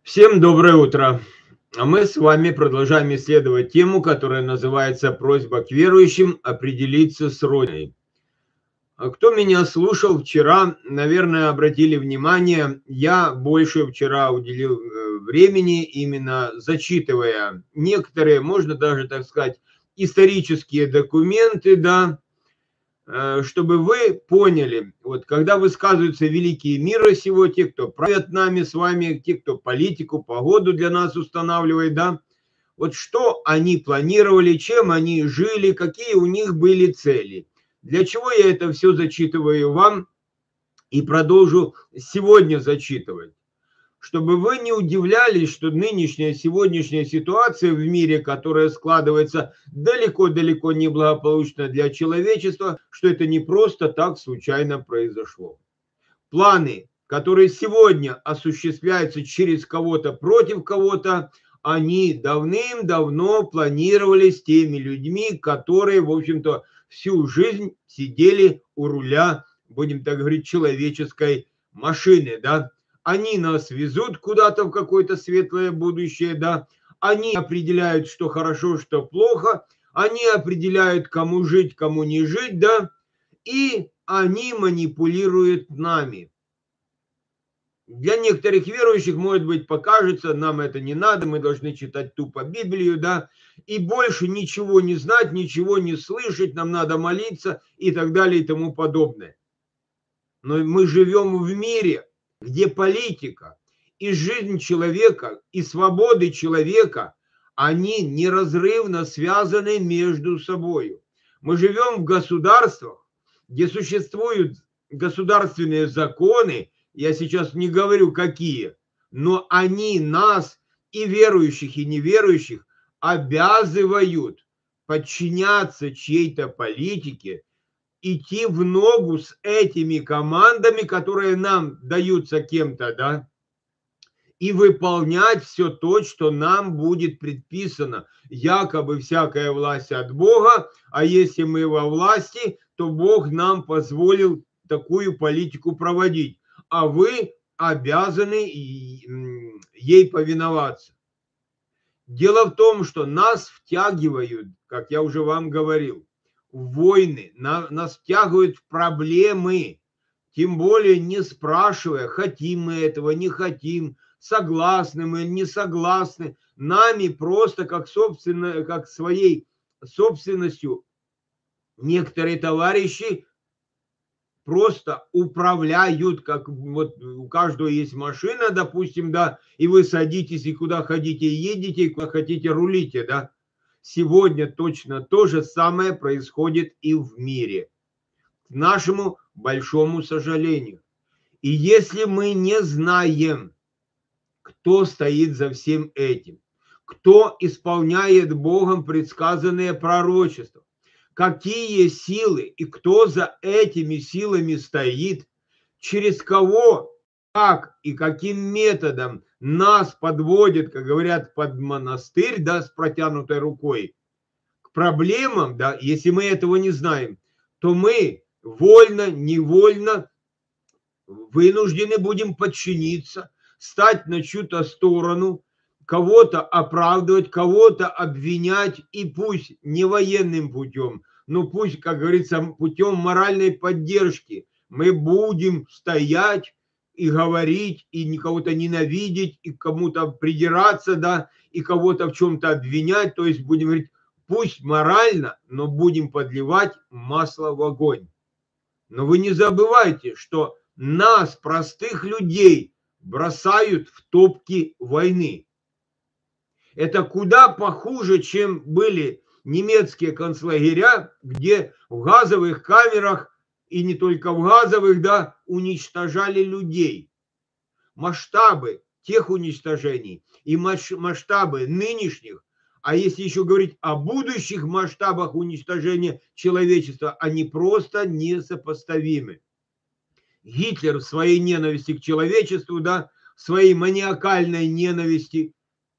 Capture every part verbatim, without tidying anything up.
Всем доброе утро! А мы с вами продолжаем исследовать тему, которая называется «Просьба к верующим определиться с Родиной». А кто меня слушал вчера, наверное, обратили внимание, я больше вчера уделил э, времени, именно зачитывая некоторые, можно даже так сказать, исторические документы, да, э, чтобы вы поняли, вот когда высказываются великие мира сего, те, кто правят нами с вами, те, кто политику, погоду для нас устанавливает, да, вот что они планировали, чем они жили, какие у них были цели. Для чего я это все зачитываю вам и продолжу сегодня зачитывать? Чтобы вы не удивлялись, что нынешняя, сегодняшняя ситуация в мире, которая складывается далеко-далеко неблагополучно для человечества, что это не просто так случайно произошло. Планы, которые сегодня осуществляются через кого-то против кого-то, они давным-давно планировались теми людьми, которые, в общем-то, всю жизнь сидели у руля, будем так говорить, человеческой машины, да. Они нас везут куда-то в какое-то светлое будущее, да. Они определяют, что хорошо, что плохо. Они определяют, кому жить, кому не жить, да. И они манипулируют нами. Для некоторых верующих, может быть, покажется, нам это не надо, мы должны читать тупо Библию, да, и больше ничего не знать, ничего не слышать, нам надо молиться и так далее и тому подобное. Но мы живем в мире, где политика и жизнь человека, и свободы человека, они неразрывно связаны между собой. Мы живем в государствах, где существуют государственные законы, я сейчас не говорю какие, но они нас, и верующих, и неверующих, обязывают подчиняться чьей-то политике, идти в ногу с этими командами, которые нам даются кем-то, да, и выполнять все то, что нам будет предписано. Якобы всякая власть от Бога, а если мы во власти, то Бог нам позволил такую политику проводить, а вы обязаны ей повиноваться. Дело в том, что нас втягивают, как я уже вам говорил, в войны, нас втягивают в проблемы, тем более не спрашивая, хотим мы этого, не хотим, согласны мы, не согласны. Нами просто как, собственно, как своей собственностью некоторые товарищи просто управляют, как вот у каждого есть машина, допустим, да, и вы садитесь и куда хотите едете, и куда хотите рулите, да. Сегодня точно то же самое происходит и в мире, к нашему большому сожалению. И если мы не знаем, кто стоит за всем этим, кто исполняет Богом предсказанные пророчества, какие силы и кто за этими силами стоит, через кого, как и каким методом нас подводят, как говорят, под монастырь, да, с протянутой рукой, к проблемам, да, если мы этого не знаем, то мы вольно, невольно вынуждены будем подчиниться, стать на чью-то сторону, кого-то оправдывать, кого-то обвинять, и пусть не военным путем, но пусть, как говорится, путем моральной поддержки мы будем стоять и говорить, и кого-то ненавидеть, и кому-то придираться, да, и кого-то в чем-то обвинять, то есть будем говорить, пусть морально, но будем подливать масло в огонь. Но вы не забывайте, что нас, простых людей, бросают в топки войны. Это куда похуже, чем были немецкие концлагеря, где в газовых камерах, и не только в газовых, да, уничтожали людей. Масштабы тех уничтожений и масштабы нынешних, а если еще говорить о будущих масштабах уничтожения человечества, они просто несопоставимы. Гитлер в своей ненависти к человечеству, да, в своей маниакальной ненависти,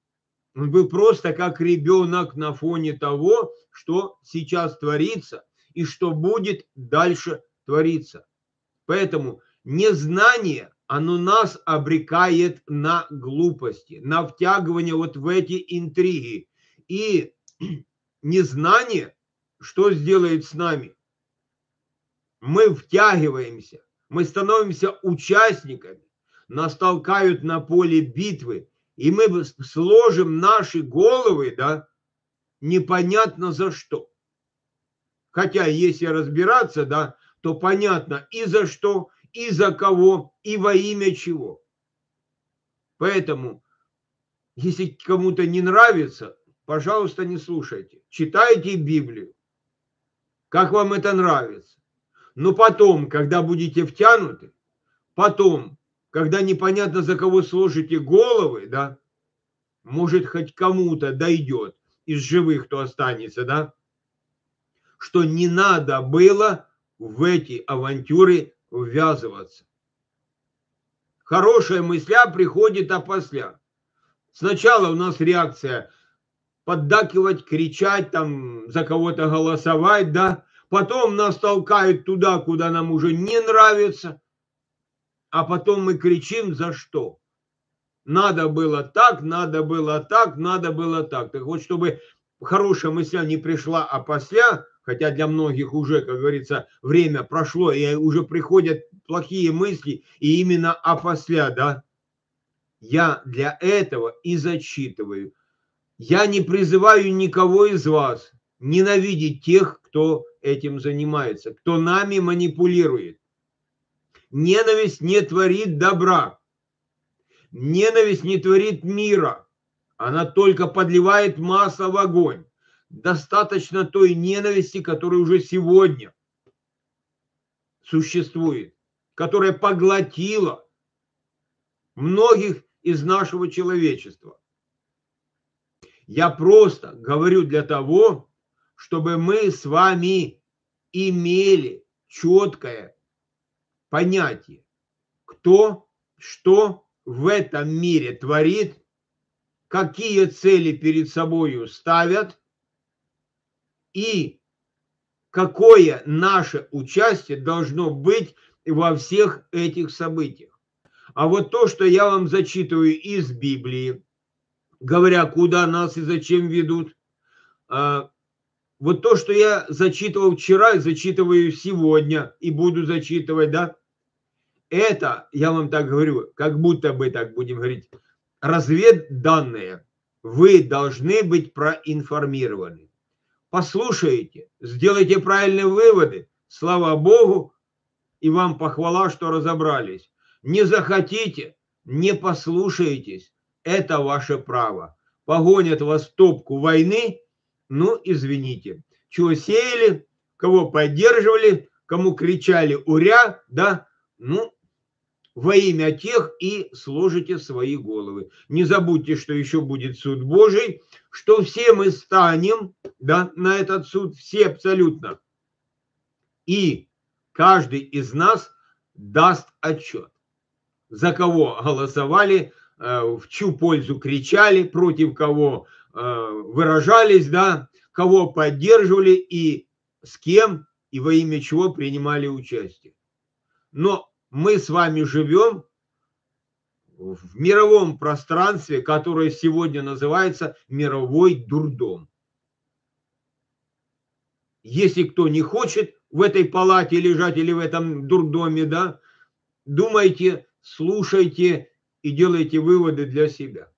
он был просто как ребенок на фоне того, что сейчас творится и что будет дальше твориться. Поэтому незнание оно нас обрекает на глупости, на втягивание вот в эти интриги. И незнание, что сделает с нами? Мы втягиваемся, мы становимся участниками, нас толкают на поле битвы, и мы сложим наши головы, да, непонятно за что. Хотя, если разбираться, да, то понятно и за что, и за кого, и во имя чего. Поэтому, если кому-то не нравится, пожалуйста, не слушайте. Читайте Библию, как вам это нравится. Но потом, когда будете втянуты, потом, когда непонятно за кого сложите головы, да, может, хоть кому-то дойдет из живых, кто останется, да, что не надо было в эти авантюры ввязываться. Хорошая мысля приходит опосля. Сначала у нас реакция поддакивать, кричать, там, за кого-то голосовать, да. Потом нас толкают туда, куда нам уже не нравится. А потом мы кричим за что? Надо было так, надо было так, надо было так. Так вот, чтобы хорошая мысля не пришла опосля, хотя для многих уже, как говорится, время прошло, и уже приходят плохие мысли, и именно опосля, да, я для этого и зачитываю. Я не призываю никого из вас ненавидеть тех, кто этим занимается, кто нами манипулирует. Ненависть не творит добра. Ненависть не творит мира. Она только подливает масло в огонь. Достаточно той ненависти, которая уже сегодня существует, которая поглотила многих из нашего человечества. Я просто говорю для того, чтобы мы с вами имели четкое понятие, кто что в этом мире творит, какие цели перед собой ставят и какое наше участие должно быть во всех этих событиях. А вот то, что я вам зачитываю из Библии, говоря, куда нас и зачем ведут, вот то, что я зачитывал вчера и зачитываю сегодня и буду зачитывать, да, это, я вам так говорю, как будто бы так будем говорить, разведданные. Вы должны быть проинформированы. Послушайте, сделайте правильные выводы. Слава Богу, и вам похвала, что разобрались. Не захотите, не послушаетесь. Это ваше право. Погонят вас в топку войны, ну, извините. Чего сеяли, кого поддерживали, кому кричали «Уря», да, ну, во имя тех и сложите свои головы. Не забудьте, что еще будет суд Божий, что все мы станем, да, на этот суд, все абсолютно. И каждый из нас даст отчет, за кого голосовали, в чью пользу кричали, против кого выражались, да, кого поддерживали и с кем и во имя чего принимали участие. Но мы с вами живем в мировом пространстве, которое сегодня называется мировой дурдом. Если кто не хочет в этой палате лежать или в этом дурдоме, да, думайте, слушайте и делайте выводы для себя.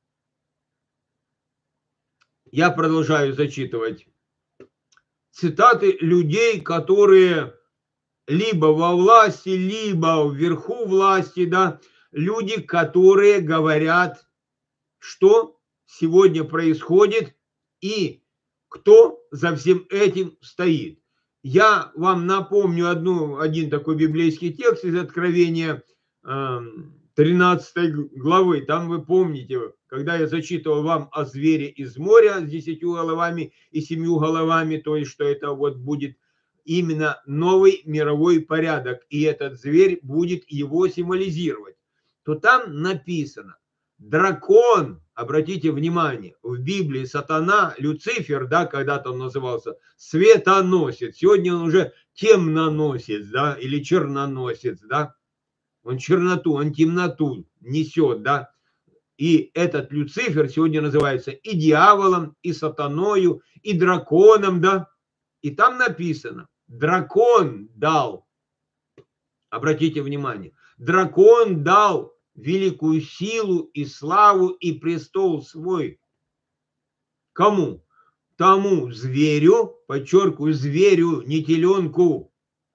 Я продолжаю зачитывать цитаты людей, которые либо во власти, либо вверху власти, да, люди, которые говорят, что сегодня происходит и кто за всем этим стоит. Я вам напомню одну, один такой библейский текст из Откровения тринадцатой главы. Там вы помните, когда я зачитывал вам о звере из моря с десятью головами и семью головами, то есть, что это вот будет именно новый мировой порядок, и этот зверь будет его символизировать, то там написано, дракон, обратите внимание, в Библии сатана, Люцифер, да, когда-то он назывался, светоносец, сегодня он уже темноносец, да, или черноносец, да, Он черноту, он темноту несет, да. И этот Люцифер сегодня называется и дьяволом, и сатаною, и драконом, да. И там написано, дракон дал, обратите внимание, дракон дал великую силу и славу и престол свой. Кому? Тому зверю, подчеркиваю, зверю, не теленку,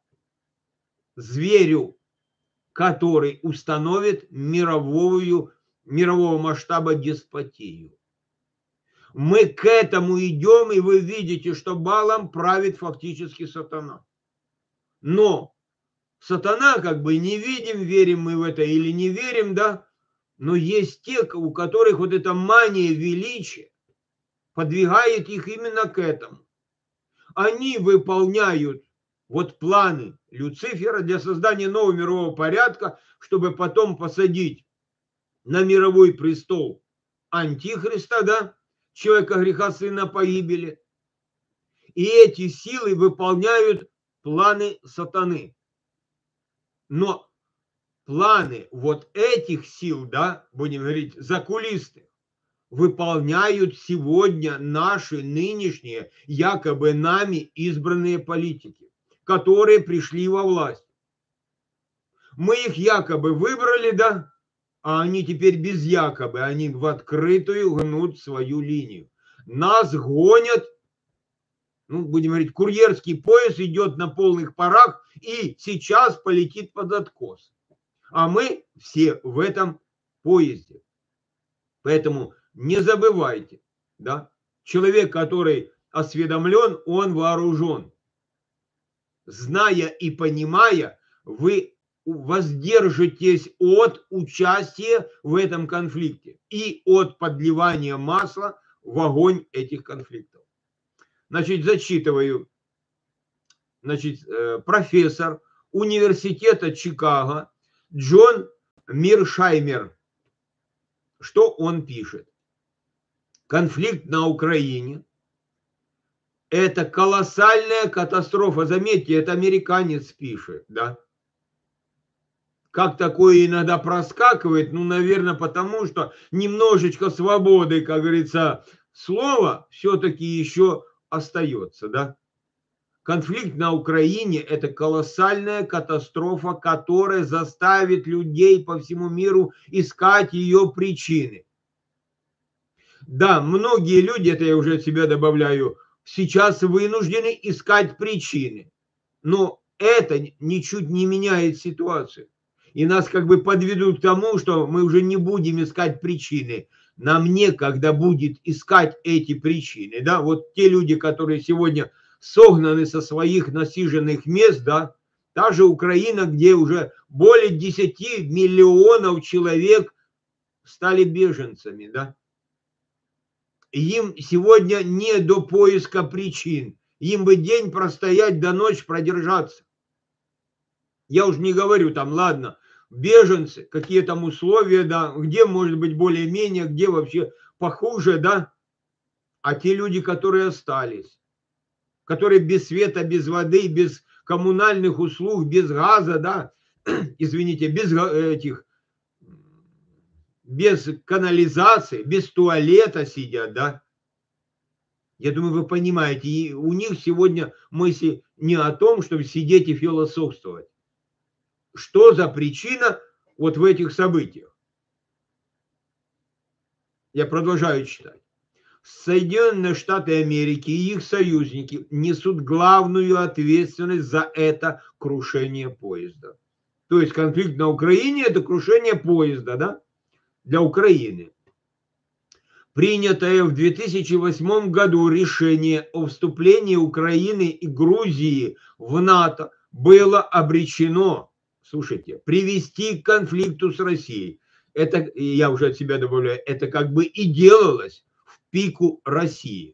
зверю, который установит мировую, мирового масштаба деспотию. Мы к этому идем, и вы видите, что балом правит фактически сатана. Но сатана, как бы не видим, верим мы в это или не верим, да, но есть те, у которых вот эта мания величия подвигает их именно к этому. Они выполняют вот планы Люцифера для создания нового мирового порядка, чтобы потом посадить на мировой престол антихриста, да, человека греха, сына погибели. И эти силы выполняют планы сатаны. Но планы вот этих сил, да, будем говорить, закулисных, выполняют сегодня наши нынешние, якобы нами избранные политики, которые пришли во власть. Мы их якобы выбрали, да, а они теперь без якобы, они в открытую гнут свою линию. Нас гонят, ну, будем говорить, курьерский поезд идет на полных парах и сейчас полетит под откос. А мы все в этом поезде. Поэтому не забывайте, да, человек, который осведомлен, он вооружен. Зная и понимая, вы воздержитесь от участия в этом конфликте и от подливания масла в огонь этих конфликтов. Значит, зачитываю. Значит, профессор университета Чикаго Джон Миршаймер. Что он пишет? Конфликт на Украине – это колоссальная катастрофа. Заметьте, это американец пишет, да? Как такое иногда проскакивает? Ну, наверное, потому что немножечко свободы, как говорится, слова все-таки еще остается, да? Конфликт на Украине – это колоссальная катастрофа, которая заставит людей по всему миру искать ее причины. Да, многие люди, это я уже от себя добавляю, сейчас вынуждены искать причины. Но это ничуть не меняет ситуацию. И нас как бы подведут к тому, что мы уже не будем искать причины. Нам некогда будет искать эти причины. Да? Вот те люди, которые сегодня согнаны со своих насиженных мест, да, та же Украина, где уже более десяти миллионов человек стали беженцами, да. Им сегодня не до поиска причин. Им бы день простоять, до ночи продержаться. Я уж не говорю там, ладно, беженцы, какие там условия, да, где может быть более-менее, где вообще похуже, да. А те люди, которые остались, которые без света, без воды, без коммунальных услуг, без газа, да, извините, без этих, без канализации, без туалета сидят, да. Я думаю, вы понимаете, и у них сегодня мысли не о том, чтобы сидеть и философствовать. Что за причина вот в этих событиях? Я продолжаю читать. Соединенные Штаты Америки и их союзники несут главную ответственность за это крушение поезда. То есть конфликт на Украине – это крушение поезда, да, для Украины. Принятое в две тысячи восьмом году решение о вступлении Украины и Грузии в НАТО было обречено, слушайте, привести к конфликту с Россией. Это, я уже от себя добавляю, это как бы и делалось в пику России.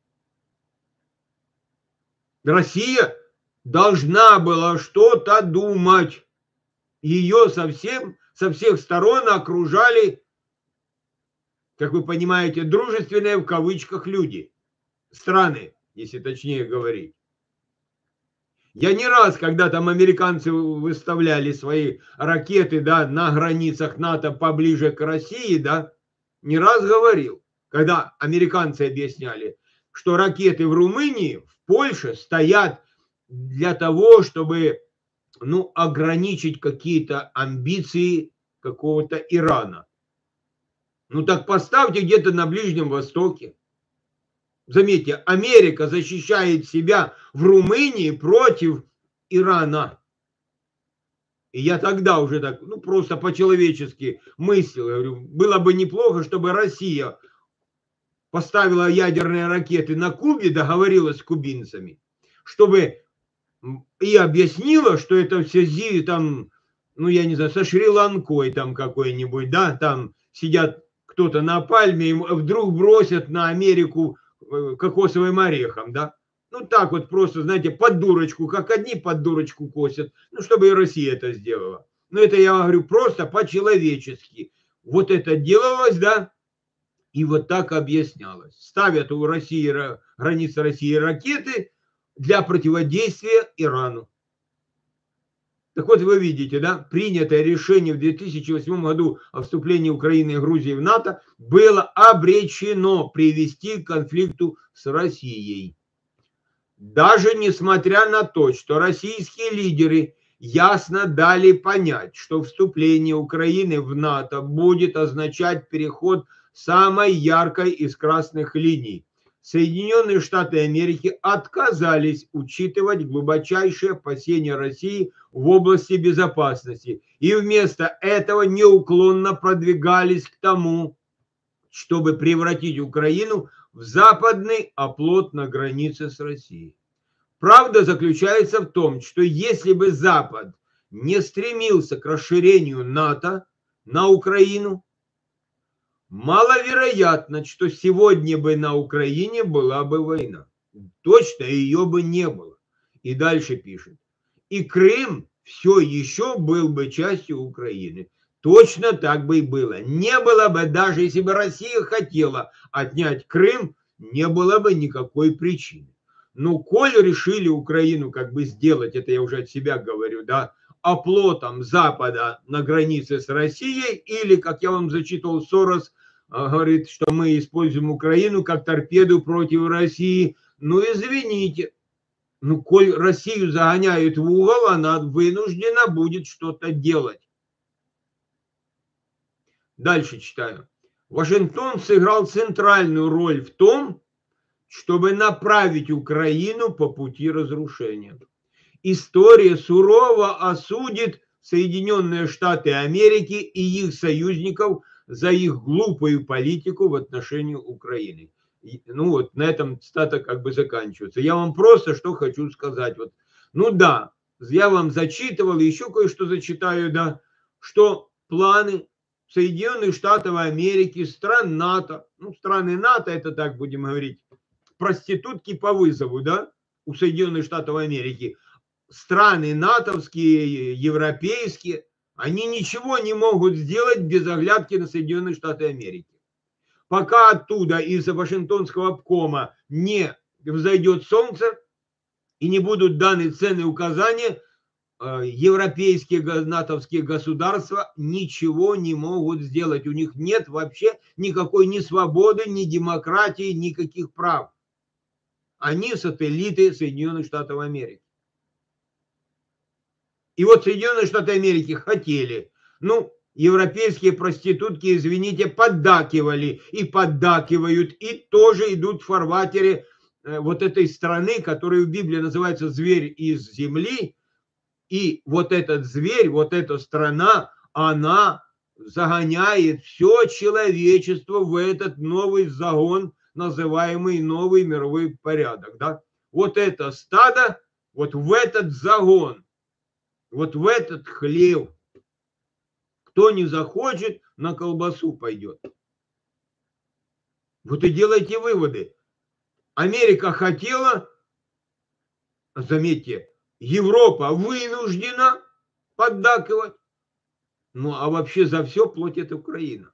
Россия должна была что-то думать. Ее совсем, со всех сторон окружали, как вы понимаете, дружественные в кавычках люди, страны, если точнее говорить. Я не раз, когда там американцы выставляли свои ракеты, да, на границах НАТО поближе к России, да, не раз говорил, когда американцы объясняли, что ракеты в Румынии, в Польше стоят для того, чтобы, ну, ограничить какие-то амбиции какого-то Ирана. Ну так поставьте где-то на Ближнем Востоке. Заметьте, Америка защищает себя в Румынии против Ирана. И я тогда уже так, ну просто по-человечески мыслил. Я говорю, было бы неплохо, чтобы Россия поставила ядерные ракеты на Кубе, договорилась с кубинцами, чтобы и объяснила, что это в связи там, ну я не знаю, со Шри-Ланкой там какой-нибудь, да, там сидят кто-то на пальме, и вдруг бросят на Америку кокосовым орехом, да. Ну так вот просто, знаете, под дурочку, как одни под дурочку косят, ну чтобы и Россия это сделала. Но это я говорю просто по-человечески. Вот это делалось, да, и вот так объяснялось. Ставят у России, границы России ракеты для противодействия Ирану. Так вот, вы видите, да, принятое решение в две тысячи восьмом году о вступлении Украины и Грузии в НАТО было обречено привести к конфликту с Россией. Даже несмотря на то, что российские лидеры ясно дали понять, что вступление Украины в НАТО будет означать переход самой яркой из красных линий. Соединенные Штаты Америки отказались учитывать глубочайшие опасения России в области безопасности и вместо этого неуклонно продвигались к тому, чтобы превратить Украину в западный оплот на границе с Россией. Правда заключается в том, что если бы Запад не стремился к расширению НАТО на Украину, маловероятно, что сегодня бы на Украине была бы война. Точно ее бы не было. И дальше пишет. И Крым все еще был бы частью Украины. Точно так бы и было. Не было бы, даже если бы Россия хотела отнять Крым, не было бы никакой причины. Ну, коль решили Украину как бы сделать, это я уже от себя говорю, да, оплотом Запада на границе с Россией, или, как я вам зачитывал, Сорос говорит, что мы используем Украину как торпеду против России. Ну, извините, ну, коль Россию загоняют в угол, она вынуждена будет что-то делать. Дальше читаю. Вашингтон сыграл центральную роль в том, чтобы направить Украину по пути разрушения. История сурово осудит Соединенные Штаты Америки и их союзников за их глупую политику в отношении Украины. И, ну вот на этом цитата как бы заканчивается. Я вам просто что хочу сказать. Вот, ну да, я вам зачитывал, еще кое-что зачитаю, да, что планы Соединенных Штатов Америки, стран НАТО, ну страны НАТО, это так будем говорить, проститутки по вызову, да, у Соединенных Штатов Америки, страны натовские, европейские, они ничего не могут сделать без оглядки на Соединенные Штаты Америки. Пока оттуда из Вашингтонского обкома не взойдет солнце и не будут даны ценные указания, европейские натовские государства ничего не могут сделать. У них нет вообще никакой ни свободы, ни демократии, никаких прав. Они сателлиты Соединенных Штатов Америки. И вот Соединенные Штаты Америки хотели, ну, европейские проститутки, извините, поддакивали и поддакивают, и тоже идут в фарватере вот этой страны, которая в Библии называется «зверь из земли». И вот этот зверь, вот эта страна, она загоняет все человечество в этот новый загон, называемый новый мировой порядок. Да? Вот это стадо, вот в этот загон, вот в этот хлев. Кто не захочет, на колбасу пойдет. Вот и делайте выводы. Америка хотела, заметьте, Европа вынуждена поддакивать. Ну, а вообще за все платит Украина.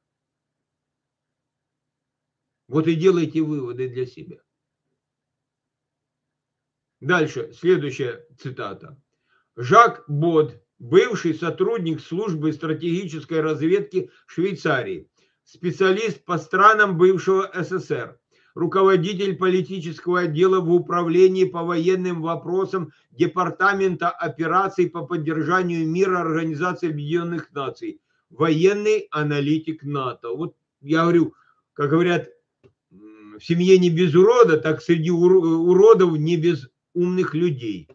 Вот и делайте выводы для себя. Дальше, следующая цитата. Жак Бод, бывший сотрудник службы стратегической разведки Швейцарии, специалист по странам бывшего СССР, руководитель политического отдела в управлении по военным вопросам Департамента операций по поддержанию мира Организации Объединенных Наций, военный аналитик НАТО. Вот я говорю, как говорят, в семье не без урода, так среди уродов не без умных людей.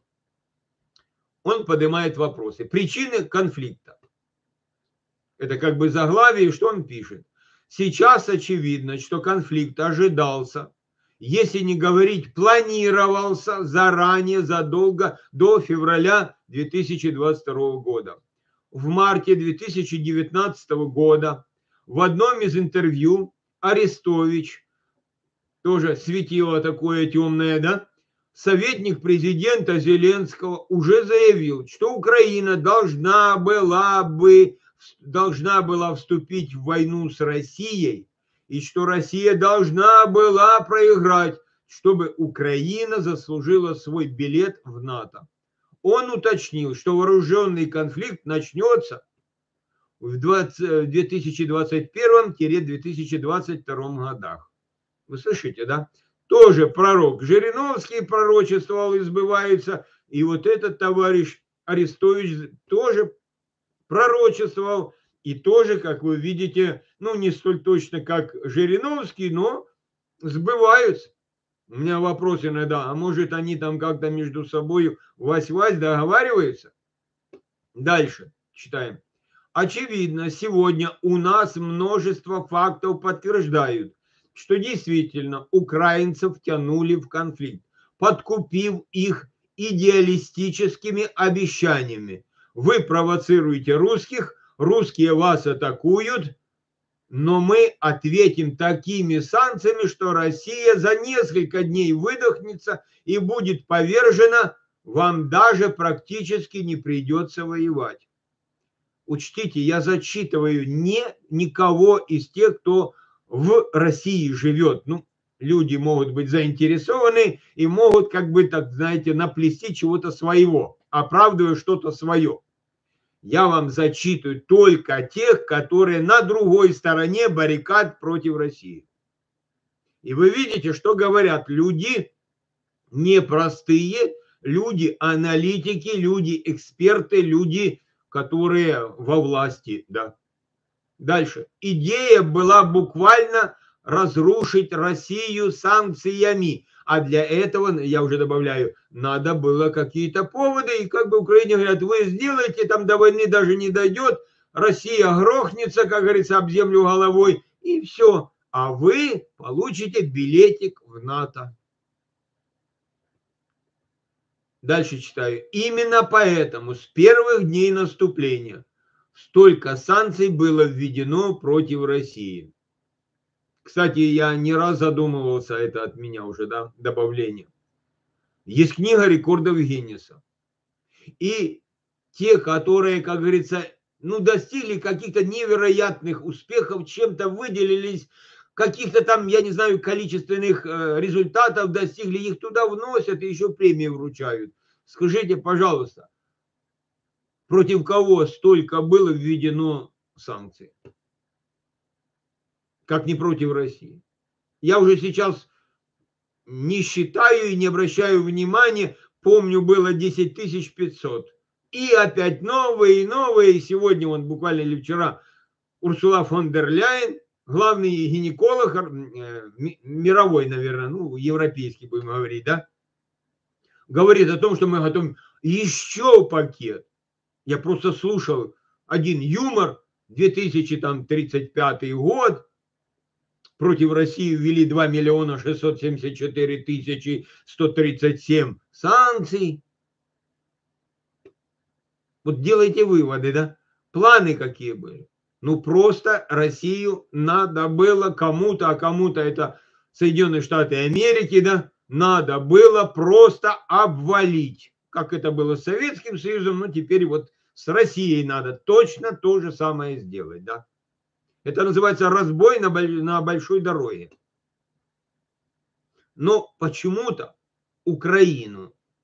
Он поднимает вопросы. Причины конфликта. Это как бы заглавие, что он пишет. Сейчас очевидно, что конфликт ожидался, если не говорить планировался заранее, задолго до февраля две тысячи двадцать второго года. В марте две тысячи девятнадцатого года в одном из интервью Арестович, тоже светило такое темное, да, советник президента Зеленского уже заявил, что Украина должна была бы должна была вступить в войну с Россией и что Россия должна была проиграть, чтобы Украина заслужила свой билет в НАТО. Он уточнил, что вооруженный конфликт начнется в две тысячи двадцать первом — две тысячи двадцать втором годах. Вы слышите, да? Тоже пророк Жириновский пророчествовал и сбывается. И вот этот товарищ Арестович тоже пророчествовал. И тоже, как вы видите, ну не столь точно, как Жириновский, но сбываются. У меня вопрос иногда, а может они там как-то между собой вась-вась договариваются? Дальше читаем. Очевидно, сегодня у нас множество фактов подтверждают, что действительно украинцев тянули в конфликт, подкупив их идеалистическими обещаниями. Вы провоцируете русских, русские вас атакуют, но мы ответим такими санкциями, что Россия за несколько дней выдохнется и будет повержена, вам даже практически не придется воевать. Учтите, я зачитываю не никого из тех, кто в России живет. Ну, люди могут быть заинтересованы и могут, как бы, так, знаете, наплести чего-то своего, оправдывая что-то свое. Я вам зачитываю только тех, которые на другой стороне баррикад против России. И вы видите, что говорят люди непростые, люди аналитики, люди эксперты, люди, которые во власти, да. Дальше. Идея была буквально разрушить Россию санкциями. А для этого, я уже добавляю, надо было какие-то поводы. И как бы Украине говорят, вы сделаете, там до войны даже не дойдет. Россия грохнется, как говорится, об землю головой. И все. А вы получите билетик в НАТО. Дальше читаю. Именно поэтому с первых дней наступления столько санкций было введено против России. Кстати, я не раз задумывался, это от меня уже, да, добавление. Есть книга рекордов Гиннесса. И те, которые, как говорится, ну, достигли каких-то невероятных успехов, чем-то выделились, каких-то там, я не знаю, количественных результатов достигли, их туда вносят и еще премии вручают. Скажите, пожалуйста, против кого столько было введено санкций? Как не против России. Я уже сейчас не считаю и не обращаю внимания. Помню, было десять тысяч пятьсот. И опять новые и новые. Сегодня, он буквально или вчера, Урсула фон дер Ляйен, главный гинеколог, мировой, наверное, ну, европейский, будем говорить, да, говорит о том, что мы готовим еще пакет. Я просто слушал один юмор, две тысячи тридцать пятый год, против России ввели два миллиона шестьсот семьдесят четыре тысячи сто тридцать семь санкций. Вот делайте выводы, да? Планы какие были? Ну, просто Россию надо было кому-то, а кому-то это Соединенные Штаты Америки, да, надо было просто обвалить. Как это было с Советским Союзом, ну, теперь вот с Россией надо точно то же самое сделать, да. Это называется разбой на, на большой дороге. Но почему-то Украину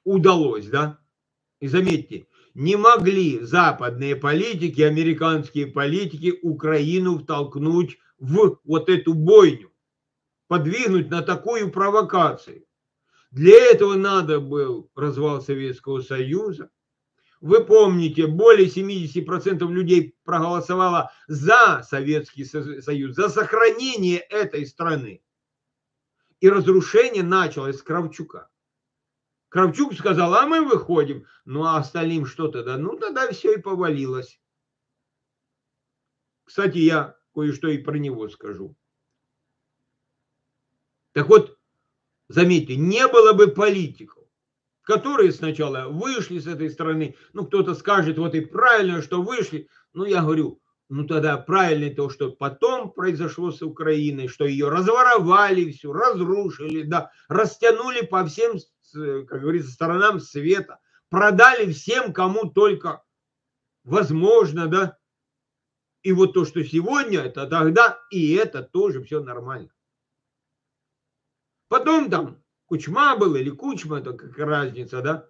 удалось, да? И заметьте, не могли западные политики, американские политики Украину втолкнуть в вот эту бойню, подвигнуть на такую провокацию. Для этого надо был развал Советского Союза. Вы помните, более семьдесят процентов людей проголосовало за Советский Союз, за сохранение этой страны. И разрушение началось с Кравчука. Кравчук сказал, а мы выходим. Ну, а остальным что тогда? Ну, тогда все и повалилось. Кстати, я кое-что и про него скажу. Так вот, заметьте, не было бы политиков, которые сначала вышли с этой стороны. Ну, кто-то скажет, вот и правильно, что вышли. Ну, я говорю, ну, тогда правильно то, что потом произошло с Украиной, что ее разворовали всю, разрушили, да, растянули по всем, как говорится, сторонам света, продали всем, кому только возможно, да. И вот то, что сегодня, это тогда, и это тоже все нормально. Потом там Кучма был или Кучма, это как разница, да.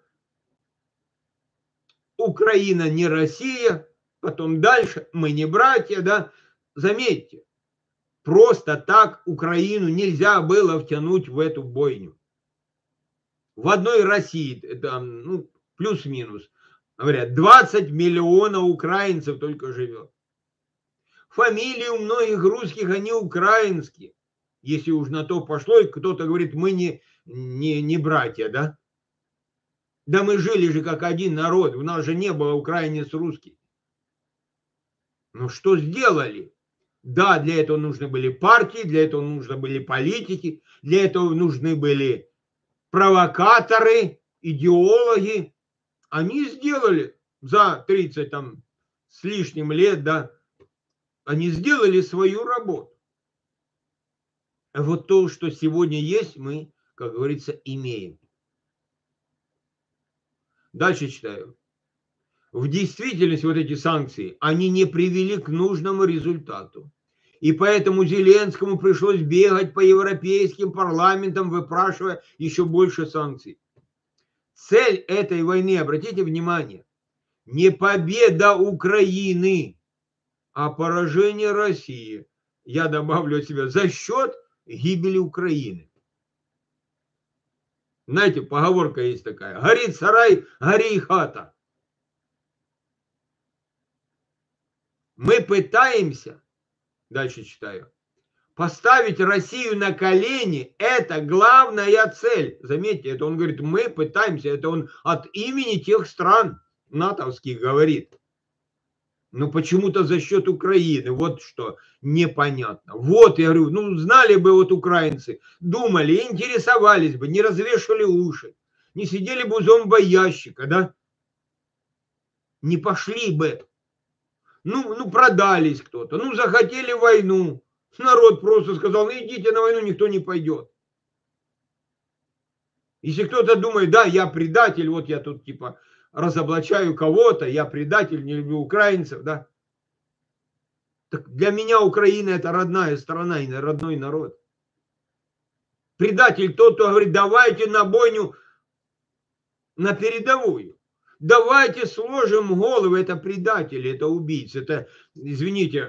Украина не Россия, потом дальше мы не братья, да. Заметьте, просто так Украину нельзя было втянуть в эту бойню. В одной России, это, ну, плюс-минус, говорят, двадцать миллионов украинцев только живет. Фамилии у многих русских, они украинские. Если уж на то пошло, и кто-то говорит, мы не, не, не братья, да? Да мы жили же как один народ, у нас же не было украинец русский. Ну что сделали? Да, для этого нужны были партии, для этого нужны были политики, для этого нужны были провокаторы, идеологи. Они сделали за тридцать там с лишним лет, да, они сделали свою работу. А вот то, что сегодня есть, мы, как говорится, имеем. Дальше читаю. В действительности вот эти санкции, они не привели к нужному результату. И поэтому Зеленскому пришлось бегать по европейским парламентам, выпрашивая еще больше санкций. Цель этой войны, обратите внимание, не победа Украины, а поражение России. Я добавлю от себя, за счет гибели Украины. Знаете, поговорка есть такая. Горит сарай, гори и хата. Мы пытаемся, дальше читаю, поставить Россию на колени. Это главная цель. Заметьте, это он говорит, мы пытаемся. Это он от имени тех стран натовских говорит. Но почему-то за счет Украины. Вот что непонятно. Вот, я говорю, ну знали бы вот украинцы, думали, интересовались бы, не развешивали уши, не сидели бы у зомбоящика, да? Не пошли бы. Ну, ну продались кто-то, ну захотели войну. Народ просто сказал, ну идите на войну, никто не пойдет. Если кто-то думает, да, я предатель, вот я тут типа разоблачаю кого-то, я предатель, не люблю украинцев, да. Так для меня Украина это родная страна и родной народ. Предатель тот, кто говорит, давайте на бойню, на передовую. Давайте сложим головы, это предатели, это убийцы, это, извините,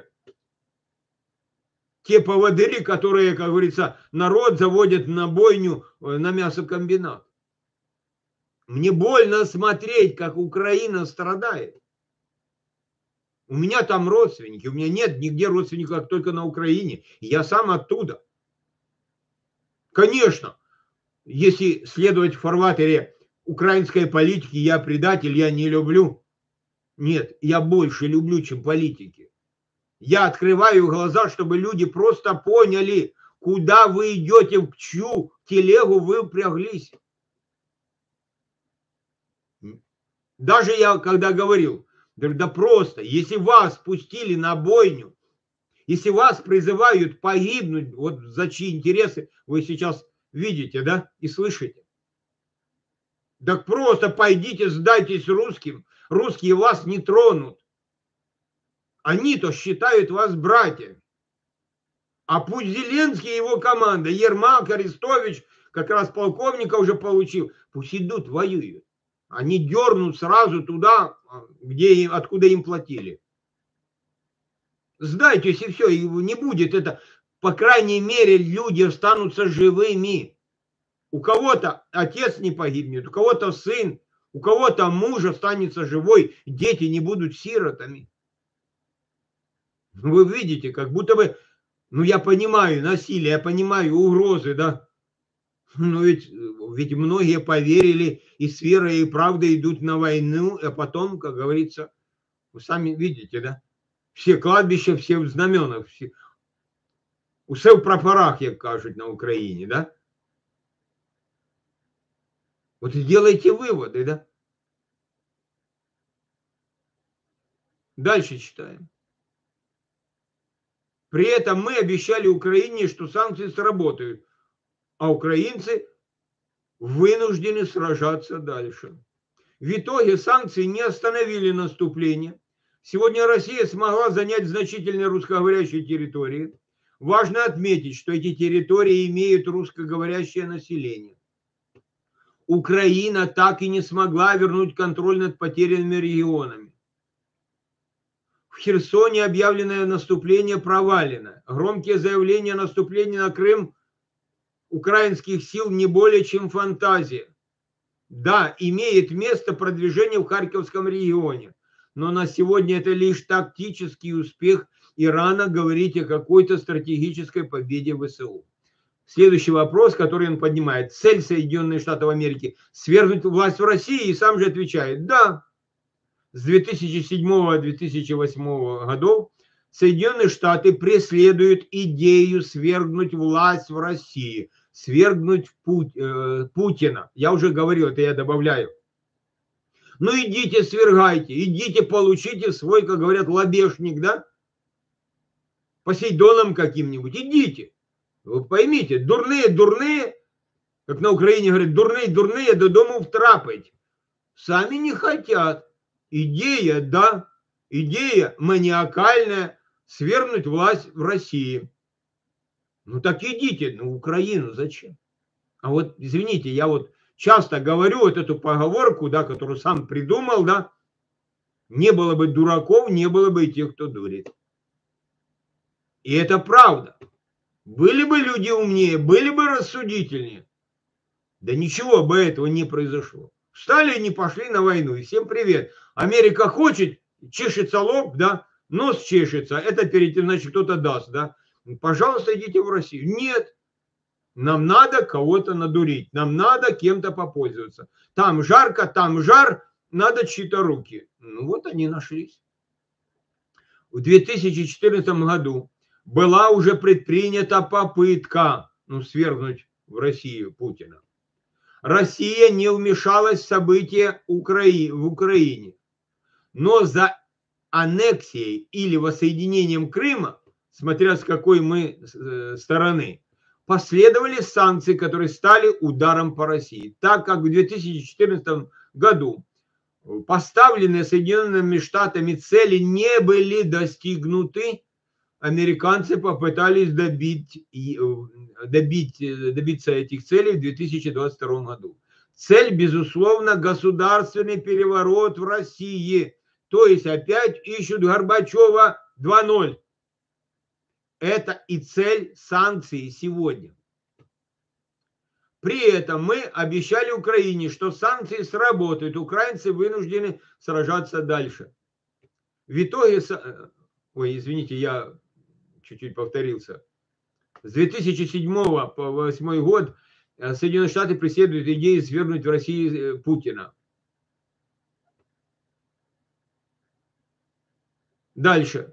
те поводыри, которые, как говорится, народ заводят на бойню, на мясокомбинат. Мне больно смотреть, как Украина страдает. У меня там родственники, у меня нет нигде родственников, только на Украине. Я сам оттуда. Конечно, если следовать в фарватере украинской политики, я предатель, я не люблю. Нет, я больше люблю, чем политики. Я открываю глаза, чтобы люди просто поняли, куда вы идете, в чью телегу вы впряглись. Даже я, когда говорил, да просто, если вас пустили на бойню, если вас призывают погибнуть, вот за чьи интересы вы сейчас видите, да, и слышите. Так просто пойдите, сдайтесь русским, русские вас не тронут. Они-то считают вас братьями. А пусть Зеленский и его команда, Ермак, Арестович, как раз полковника уже получил. Пусть идут, воюют. Они дернут сразу туда, где, откуда им платили. Сдайтесь и все, и не будет это. По крайней мере, люди останутся живыми. У кого-то отец не погибнет, у кого-то сын, у кого-то муж останется живой, дети не будут сиротами. Вы видите, как будто бы, ну я понимаю насилие, я понимаю угрозы, да. Но ведь, ведь многие поверили и с верой и правдой идут на войну, а потом, как говорится, вы сами видите, да, все кладбища, все в знаменах, все, усе в прапорах, як кажуть на Украине, да. Вот и делайте выводы, да. Дальше читаем. При этом мы обещали Украине, что санкции сработают, а украинцы вынуждены сражаться дальше. В итоге санкции не остановили наступление. Сегодня Россия смогла занять значительные русскоговорящие территории. Важно отметить, что эти территории имеют русскоговорящее население. Украина так и не смогла вернуть контроль над потерянными регионами. В Херсоне объявленное наступление провалено. Громкие заявления о наступлении на Крым украинских сил не более чем фантазия. Да, имеет место продвижение в Харьковском регионе, но на сегодня это лишь тактический успех, и рано говорить о какой-то стратегической победе ВСУ. Следующий вопрос, который он поднимает. Цель Соединенных Штатов Америки – свергнуть власть в России, и сам же отвечает: да. С две тысячи седьмого — две тысячи восьмого годов Соединенные Штаты преследуют идею свергнуть власть в России, свергнуть Путина. Я уже говорил, это я добавляю. Ну идите, свергайте, идите, получите свой, как говорят, лобешник, да? Посейдоном каким-нибудь, идите. Вы поймите, дурные, дурные, как на Украине говорят, дурные, дурные, до дома втрапать. Сами не хотят. Идея, да, идея маниакальная, свергнуть власть в России. Ну так идите на Украину, зачем? А вот, извините, я вот часто говорю вот эту поговорку, да, которую сам придумал, да, не было бы дураков, не было бы и тех, кто дурит. И это правда. Были бы люди умнее, были бы рассудительнее, да ничего бы этого не произошло. Встали и не пошли на войну. И всем привет. Америка хочет, чешется лоб, да, нос чешется, это перед тем, значит, кто-то даст, да. Пожалуйста, идите в Россию. Нет. Нам надо кого-то надурить, нам надо кем-то попользоваться. Там жарко, там жар, надо чьи-то руки. Ну вот они нашлись. В две тысячи четырнадцатом году была уже предпринята попытка, ну, свергнуть в Россию Путина. Россия не вмешалась в события Украи... в Украине. Но за аннексией или воссоединением Крыма, смотря с какой мы стороны, последовали санкции, которые стали ударом по России. Так как в две тысячи четырнадцатом году поставленные Соединенными Штатами цели не были достигнуты, американцы попытались добить, добить, добиться этих целей в две тысячи двадцать втором году. Цель, безусловно, государственный переворот в России. То есть опять ищут Горбачева два ноль. Это и цель санкций сегодня. При этом мы обещали Украине, что санкции сработают. Украинцы вынуждены сражаться дальше. В итоге... Ой, извините, я чуть-чуть повторился. С две тысячи седьмого по две тысячи восьмой год Соединенные Штаты преследуют идею свергнуть в России Путина. Дальше.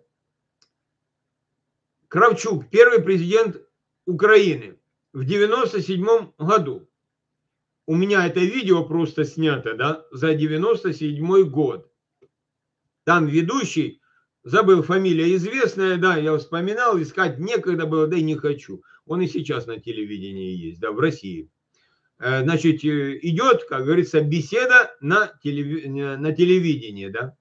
Кравчук, первый президент Украины в девяносто седьмом году. У меня это видео просто снято, да, за девяносто седьмой год. Там ведущий, забыл фамилия известная, да, я вспоминал, искать некогда было, да и не хочу. Он и сейчас на телевидении есть, да, в России. Значит, идет, как говорится, беседа на, телеви... на телевидении, да.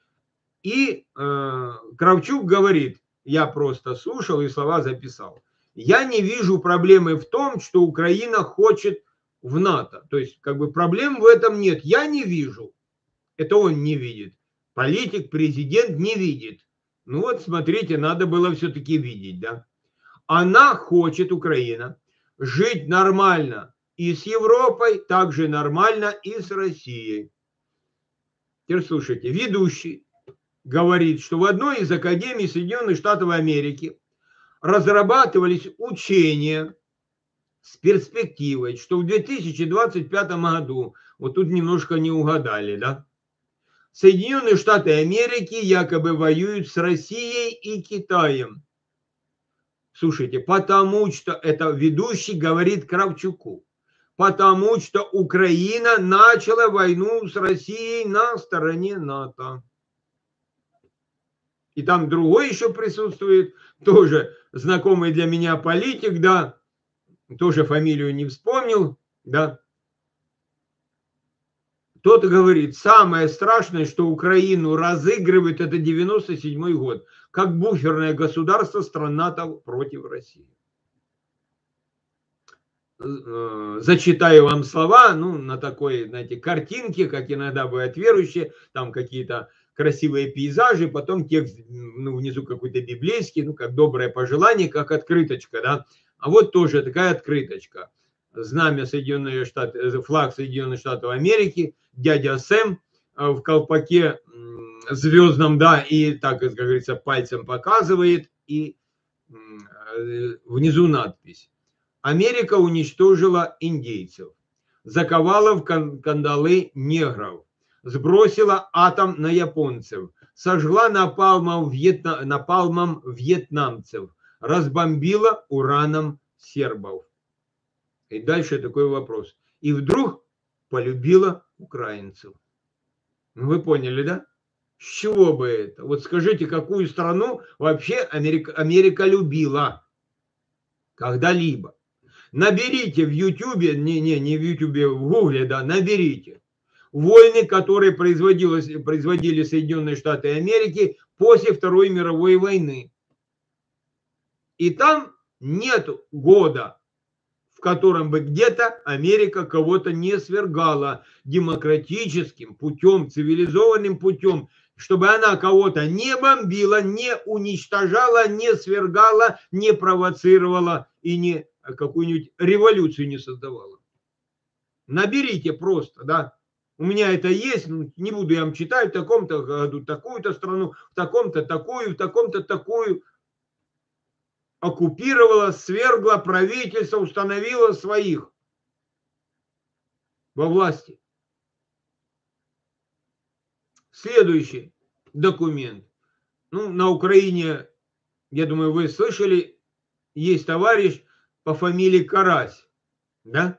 И э, Кравчук говорит, я просто слушал и слова записал. Я не вижу проблемы в том, что Украина хочет в НАТО. То есть, как бы проблем в этом нет. Я не вижу. Это он не видит. Политик, президент не видит. Ну вот, смотрите, надо было все-таки видеть, да. Она хочет, Украина, жить нормально и с Европой, также нормально и с Россией. Теперь слушайте, ведущий говорит, что в одной из академий Соединенных Штатов Америки разрабатывались учения с перспективой, что в две тысячи двадцать пятом году, вот тут немножко не угадали, да, Соединенные Штаты Америки якобы воюют с Россией и Китаем. Слушайте, потому что это ведущий говорит Кравчуку, потому что Украина начала войну с Россией на стороне НАТО. И там другой еще присутствует, тоже знакомый для меня политик, да, тоже фамилию не вспомнил, да. Тот говорит, самое страшное, что Украину разыгрывает, это девяносто седьмой год, как буферное государство стран НАТО против России. Зачитаю вам слова, ну, на такой, знаете, картинке, как иногда бывают верующие, там какие-то красивые пейзажи, потом текст, ну, внизу какой-то библейский, ну, как доброе пожелание, как открыточка, да. А вот тоже такая открыточка. Знамя Соединенных Штатов, флаг Соединенных Штатов Америки, дядя Сэм в колпаке звездном, да, и так, как говорится, пальцем показывает, и внизу надпись. Америка уничтожила индейцев, заковала в кандалы негров, сбросила атом на японцев, сожгла напалмом, вьетна... напалмом вьетнамцев, разбомбила ураном сербов. И дальше такой вопрос. И вдруг полюбила украинцев. Вы поняли, да? С чего бы это? Вот скажите, какую страну вообще Америка, Америка любила когда-либо? Наберите в Ютубе, не, не, не в Ютубе, в Гугле, да, наберите. Войны, которые производили Соединенные Штаты Америки после Второй мировой войны. И там нет года, в котором бы где-то Америка кого-то не свергала демократическим путем, цивилизованным путем, чтобы она кого-то не бомбила, не уничтожала, не свергала, не провоцировала и не какую-нибудь революцию не создавала. Наберите просто, да. У меня это есть, не буду я вам читать, в таком-то году такую-то страну, в таком-то такую, в таком-то такую. Оккупировала, свергла правительство, установила своих во власти. Следующий документ. Ну, на Украине, я думаю, вы слышали, есть товарищ по фамилии Карась, да?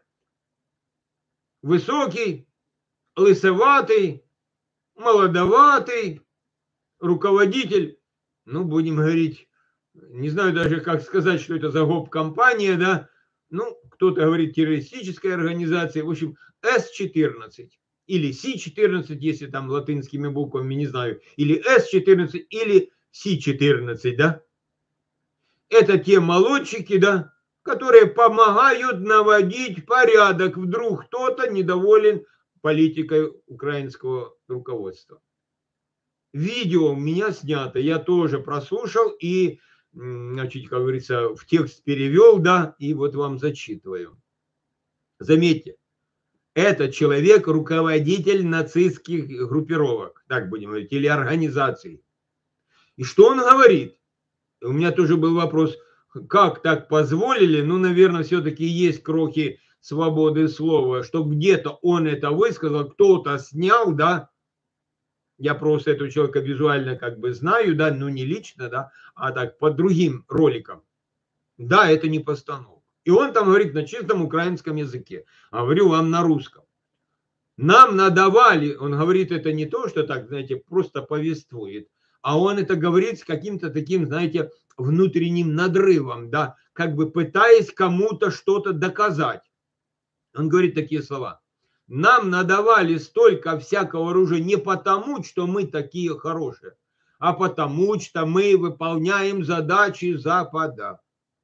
Высокий, лысоватый, молодоватый, руководитель, ну, будем говорить, не знаю даже, как сказать, что это за гоп-компания, да, ну, кто-то говорит террористическая организация, в общем, эс четырнадцать или си четырнадцать, если там латинскими буквами, не знаю, или эс четырнадцать, или си четырнадцать, да. Это те молодчики, да, которые помогают наводить порядок. Вдруг кто-то недоволен политикой украинского руководства. Видео у меня снято, я тоже прослушал и, значит, как говорится, в текст перевел, да, и вот вам зачитываю. Заметьте, этот человек руководитель нацистских группировок, так будем говорить, или организаций. И что он говорит? У меня тоже был вопрос, как так позволили? Ну, наверное, все-таки есть крохи свободы слова, что где-то он это высказал, кто-то снял, да. Я просто этого человека визуально как бы знаю, да, ну не лично, да, а так по другим роликам. Да, это не постановка. И он там говорит на чистом украинском языке. А говорю вам на русском. Нам надавали, он говорит это не то, что так, знаете, просто повествует, а он это говорит с каким-то таким, знаете, внутренним надрывом, да, как бы пытаясь кому-то что-то доказать. Он говорит такие слова. Нам надавали столько всякого оружия не потому, что мы такие хорошие, а потому, что мы выполняем задачи Запада.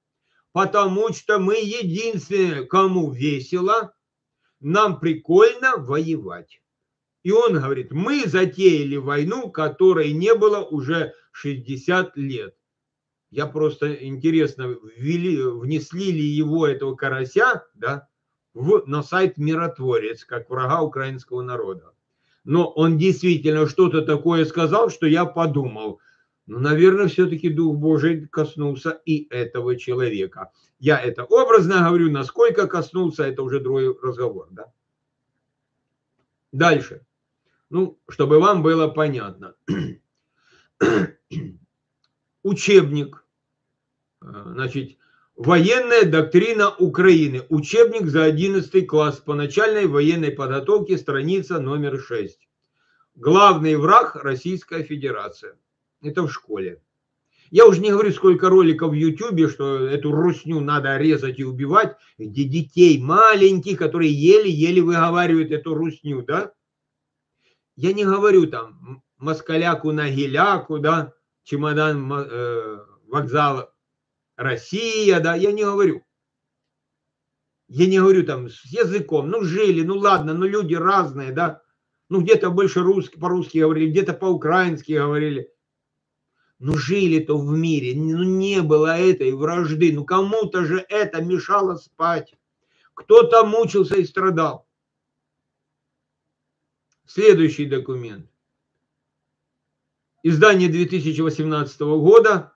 потому что мы единственные, кому весело, нам прикольно воевать. И он говорит, мы затеяли войну, которой не было уже шестьдесят лет. Я просто, интересно, ввели, внесли ли его, этого карася, да, в, на сайт «Миротворец», как врага украинского народа. Но он действительно что-то такое сказал, что я подумал, ну, наверное, все-таки Дух Божий коснулся и этого человека. Я это образно говорю, насколько коснулся, это уже другой разговор, да. Дальше. Ну, чтобы вам было понятно. Учебник. Значит, военная доктрина Украины. Учебник за одиннадцатый класс по начальной военной подготовке, страница номер шесть. Главный враг Российская Федерация. Это в школе. Я уже не говорю, сколько роликов в Ютубе, что эту русню надо резать и убивать, где детей маленьких, которые еле-еле выговаривают эту русню, да? Я не говорю там москаляку на геляку, да, чемодан, э, вокзал Россия, да, я не говорю. Я не говорю там с языком, ну жили, ну ладно, ну люди разные, да. Ну где-то больше русский, по-русски говорили, где-то по-украински говорили. Ну жили-то в мире, ну не было этой вражды, ну кому-то же это мешало спать. Кто-то мучился и страдал. Следующий документ. Издание две тысячи восемнадцатого года.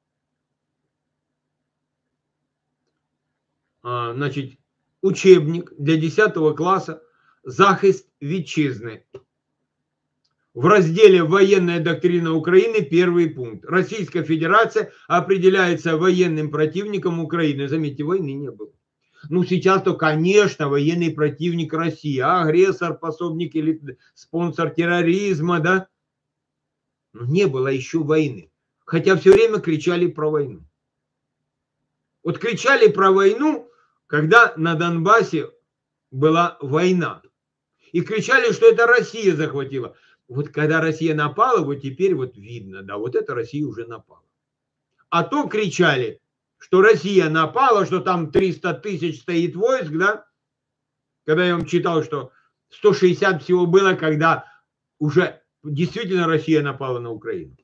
Значит, учебник для десятого класса «Захист вітчизни». В разделе «Военная доктрина Украины» первый пункт. Российская Федерация определяется военным противником Украины. Заметьте, войны не было. Ну, сейчас-то, конечно, военный противник России, агрессор, пособник или спонсор терроризма, да? Но не было еще войны. Хотя все время кричали про войну. Вот кричали про войну, когда на Донбассе была война. И кричали, что это Россия захватила. Вот когда Россия напала, вот теперь вот видно, да, вот это Россия уже напала. А то кричали, что Россия напала, что там триста тысяч стоит войск, да. Когда я вам читал, что сто шестьдесят всего было, когда уже действительно Россия напала на Украину.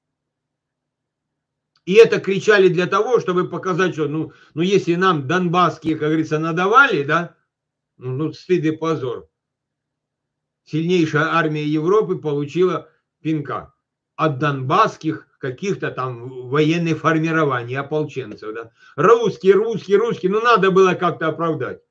И это кричали для того, чтобы показать, что, ну, ну если нам донбасские, как говорится, надавали, да, ну, ну стыд и позор. Сильнейшая армия Европы получила пинка от донбасских каких-то там военных формирований, ополченцев, да. Русские, русские, русские, ну надо было как-то оправдать.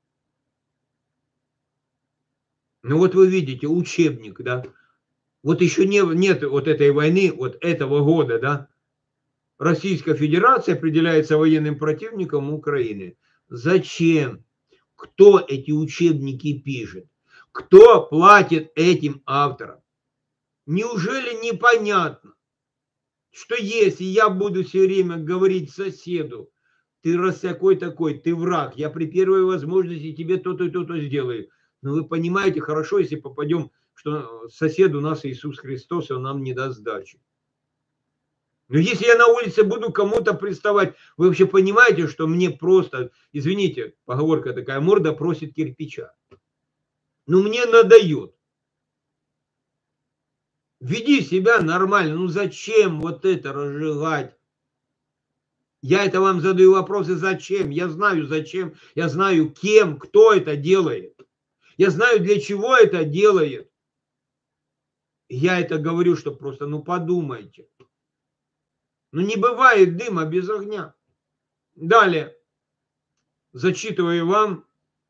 Ну вот вы видите, учебник, да. Вот еще не, нет вот этой войны, вот этого года, да. Российская Федерация определяется военным противником Украины. Зачем? Кто эти учебники пишет? Кто платит этим авторам? Неужели непонятно, что если я буду все время говорить соседу, ты раз такой такой, ты враг, я при первой возможности тебе то-то и то-то сделаю. Но вы понимаете, хорошо, если попадем, что сосед у нас Иисус Христос, и он нам не даст сдачи. Но если я на улице буду кому-то приставать, вы вообще понимаете, что мне просто, извините, поговорка такая, морда просит кирпича. Ну мне надоет. Веди себя нормально. Ну зачем вот это разжигать? Я это вам задаю вопросы, зачем? Я знаю зачем. Я знаю кем, кто это делает. Я знаю для чего это делает. Я это говорю, что просто, ну подумайте. Ну не бывает дыма без огня. Далее. Зачитываю вам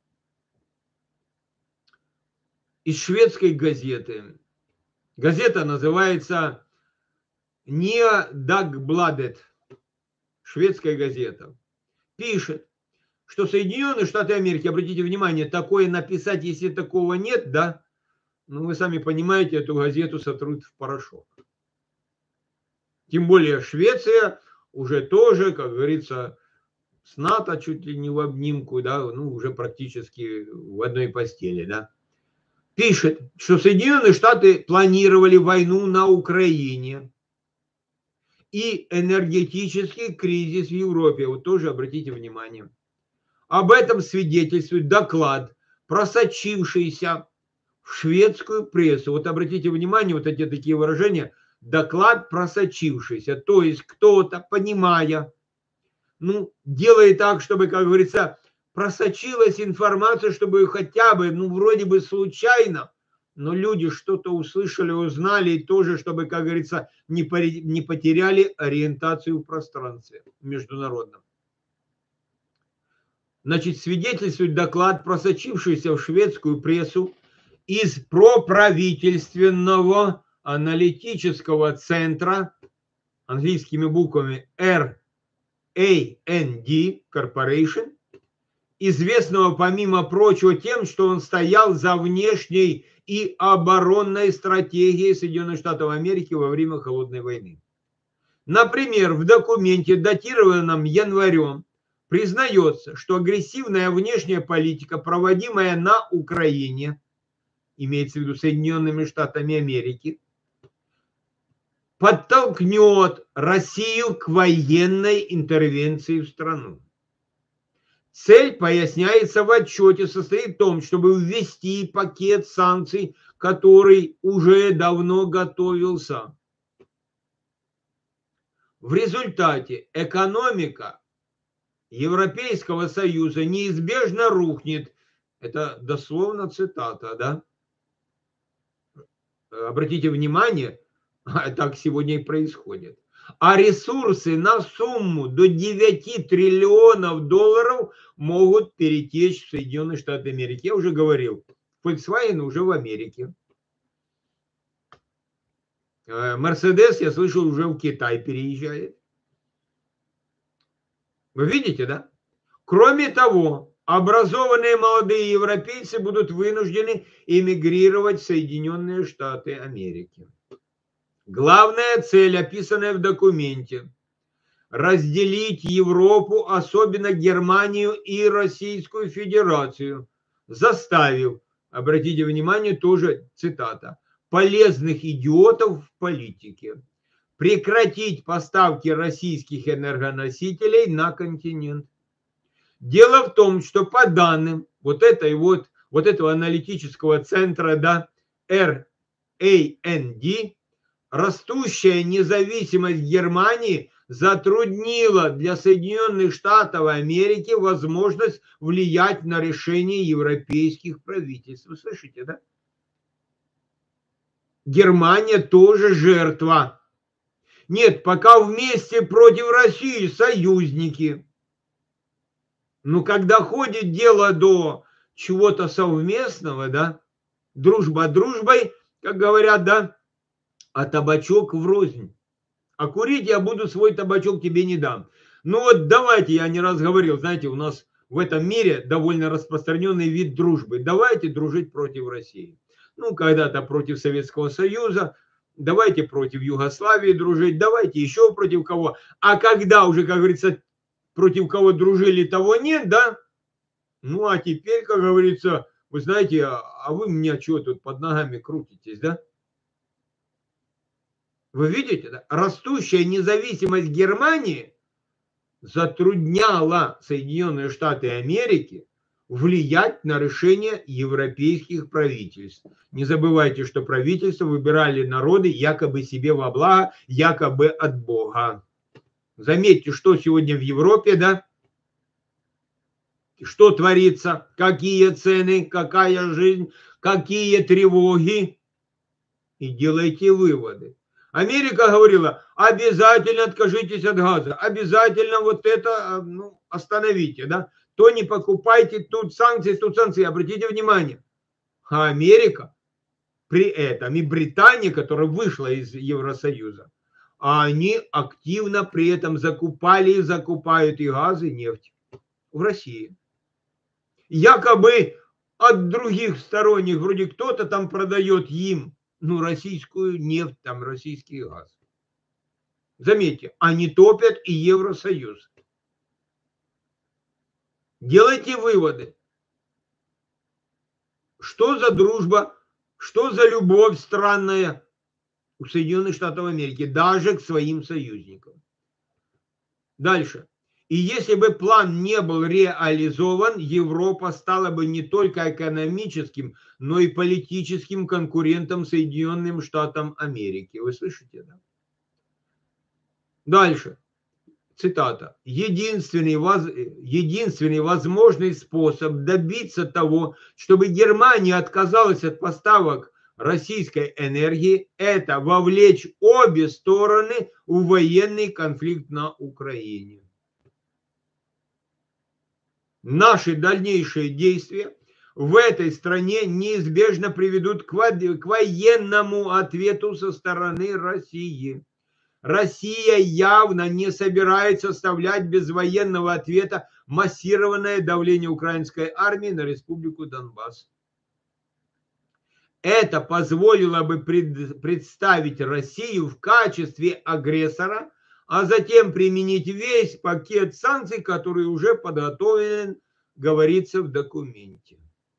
из шведской газеты. Газета называется Nya Dagbladet. Шведская газета. Пишет, что Соединенные Штаты Америки, обратите внимание, такое написать, если такого нет, да, ну вы сами понимаете, эту газету сотрут в порошок. Тем более Швеция уже тоже, как говорится, с НАТО чуть ли не в обнимку, да, ну уже практически в одной постели, да. Пишет, что Соединенные Штаты планировали войну на Украине и энергетический кризис в Европе. Вот тоже обратите внимание. Об этом свидетельствует доклад, просочившийся в шведскую прессу. Вот обратите внимание, вот эти такие выражения. Доклад просочившийся. То есть кто-то, понимая, ну, делает так, чтобы, как говорится, просочилась информация, чтобы хотя бы, ну, вроде бы случайно, но люди что-то услышали, узнали, и тоже, чтобы, как говорится, не потеряли ориентацию в пространстве международном. Значит, свидетельствует доклад, просочившийся в шведскую прессу из проправительственного аналитического центра, английскими буквами эр эй эн ди Corporation, известного, помимо прочего, тем, что он стоял за внешней и оборонной стратегией Соединенных Штатов Америки во время Холодной войны. Например, в документе, датированном январем, признается, что агрессивная внешняя политика, проводимая на Украине, имеется в виду Соединенными Штатами Америки, подтолкнет Россию к военной интервенции в страну. Цель, поясняется в отчете, состоит в том, чтобы ввести пакет санкций, который уже давно готовился. В результате экономика Европейского Союза неизбежно рухнет. Это дословно цитата, да? Обратите внимание, так сегодня и происходит. А ресурсы на сумму до девяти триллионов долларов могут перетечь в Соединенные Штаты Америки. Я уже говорил, Volkswagen уже в Америке. Mercedes, я слышал, уже в Китай переезжает. Вы видите, да? Кроме того, образованные молодые европейцы будут вынуждены эмигрировать в Соединенные Штаты Америки. Главная цель, описанная в документе, разделить Европу, особенно Германию и Российскую Федерацию, заставив, обратите внимание, тоже цитата, полезных идиотов в политике, прекратить поставки российских энергоносителей на континент. Дело в том, что по данным вот этой вот, вот этого аналитического центра, да, эр эй эн ди, растущая независимость Германии затруднила для Соединенных Штатов Америки возможность влиять на решения европейских правительств. Вы слышите, да? Германия тоже жертва. Нет, пока вместе против России союзники. Но когда ходит дело до чего-то совместного, да, дружба дружбой, как говорят, да, а табачок врознь. А курить я буду, свой табачок тебе не дам. Ну вот давайте, я не раз говорил, знаете, у нас в этом мире довольно распространенный вид дружбы. Давайте дружить против России. Ну, когда-то против Советского Союза, давайте против Югославии дружить, давайте еще против кого. А когда уже, как говорится, против кого дружили, того нет, да? Ну, а теперь, как говорится, вы знаете, а вы меня что тут под ногами крутитесь, да? Вы видите, да? Растущая независимость Германии затрудняла Соединенные Штаты Америки влиять на решения европейских правительств. Не забывайте, что правительства выбирали народы якобы себе во благо, якобы от Бога. Заметьте, что сегодня в Европе, да? Что творится, какие цены, какая жизнь, какие тревоги. И делайте выводы. Америка говорила, обязательно откажитесь от газа, обязательно вот это, ну, остановите, да? То не покупайте, тут санкции, тут санкции, обратите внимание. А Америка при этом и Британия, которая вышла из Евросоюза, они активно при этом закупали и закупают и газ, и нефть в России. Якобы от других сторонних, вроде кто-то там продает им, ну, российскую нефть, там, российский газ. Заметьте, они топят и Евросоюз. Делайте выводы. Что за дружба, что за любовь странная у Соединенных Штатов Америки, даже к своим союзникам. Дальше. И если бы план не был реализован, Европа стала бы не только экономическим, но и политическим конкурентом Соединенным Штатам Америки. Вы слышите, да? Дальше. Цитата. Единственный, воз... Единственный возможный способ добиться того, чтобы Германия отказалась от поставок российской энергии, это вовлечь обе стороны в военный конфликт на Украине. Наши дальнейшие действия в этой стране неизбежно приведут к военному ответу со стороны России. Россия явно не собирается оставлять без военного ответа массированное давление украинской армии на республику Донбасс. Это позволило бы представить Россию в качестве агрессора, а затем применить весь пакет санкций, который уже подготовлен, говорится в документе.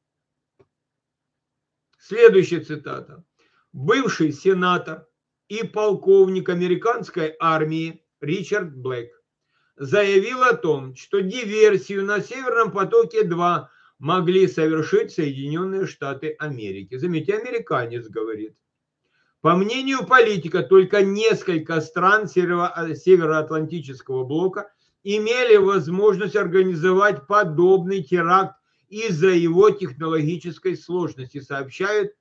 Следующая цитата. Бывший сенатор и полковник американской армии Ричард Блэк заявил о том, что диверсию на Северном потоке-два могли совершить Соединенные Штаты Америки. Заметьте, американец говорит. По мнению политика, только несколько стран Североатлантического блока имели возможность организовать подобный теракт из-за его технологической сложности, сообщают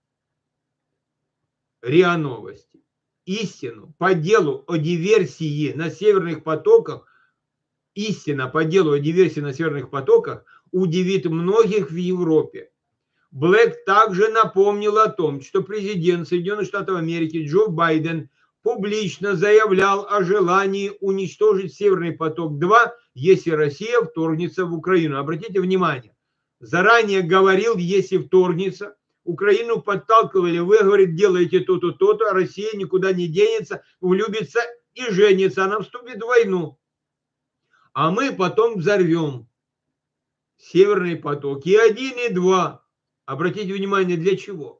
РИА Новости. Истину по делу о диверсии на Северных потоках, истина по делу о диверсии на Северных потоках удивит многих в Европе. Блэк также напомнил о том, что президент Соединенных Штатов Америки Джо Байден публично заявлял о желании уничтожить Северный поток-два, если Россия вторгнется в Украину. Обратите внимание, заранее говорил, если вторгнется, Украину подталкивали, вы, говорит, делаете то-то, то-то, а Россия никуда не денется, влюбится и женится, она вступит в войну. А мы потом взорвем Северный поток. И один, и два. Обратите внимание, для чего?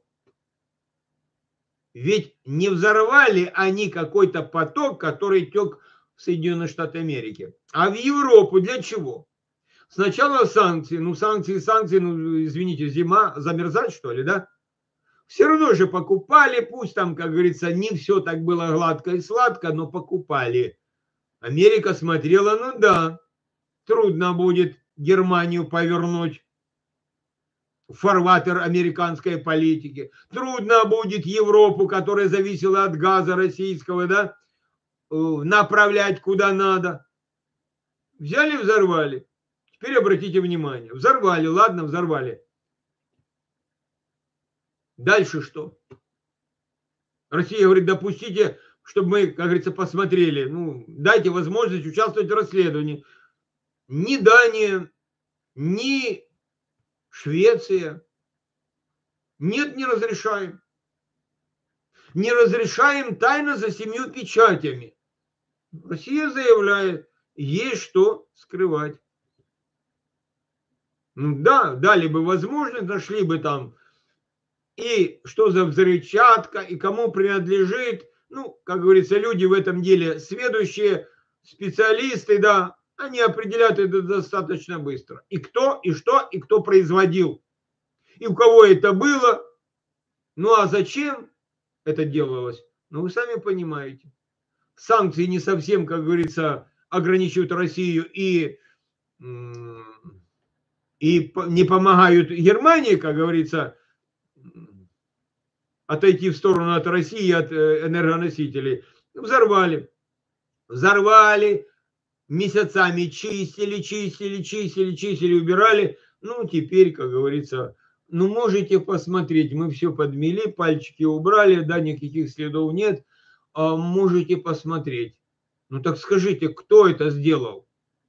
Ведь не взорвали они какой-то поток, который тек в Соединенные Штаты Америки, а в Европу для чего? Сначала санкции, ну санкции, санкции, ну извините, зима, замерзать что ли, да? Все равно же покупали, пусть там, как говорится, не все так было гладко и сладко, но покупали. Америка смотрела, ну да, трудно будет Германию повернуть в фарватер американской политики. Трудно будет Европу, которая зависела от газа российского, да, направлять куда надо. Взяли, взорвали. Теперь обратите внимание. Взорвали, ладно, взорвали. Дальше что? Россия говорит, допустите, чтобы мы, как говорится, посмотрели. Ну, дайте возможность участвовать в расследовании. Ни Дания, ни Швеция. Нет, не разрешаем. Не разрешаем тайно за семью печатями. Россия заявляет, есть что скрывать. Ну да, дали бы возможность, нашли бы там и что за взрывчатка, и кому принадлежит. Ну, как говорится, люди в этом деле сведущие, специалисты, да, они определяют это достаточно быстро. И кто, и что, и кто производил. И у кого это было. Ну, а зачем это делалось? Ну, вы сами понимаете. Санкции не совсем, как говорится, ограничивают Россию и, и не помогают Германии, как говорится, отойти в сторону от России, от энергоносителей. Взорвали. Взорвали. Месяцами чистили, чистили, чистили, чистили, убирали. Ну, теперь, как говорится, ну, можете посмотреть. Мы все подмели, пальчики убрали, да, никаких следов нет. А можете посмотреть. Ну, так скажите, кто это сделал?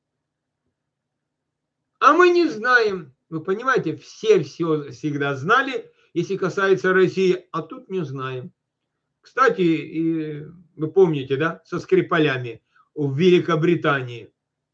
А мы не знаем. Вы понимаете, все все всегда знали, если касается России, а тут не знаем. Кстати, и, вы помните, да, со Скрипалями в Великобритании.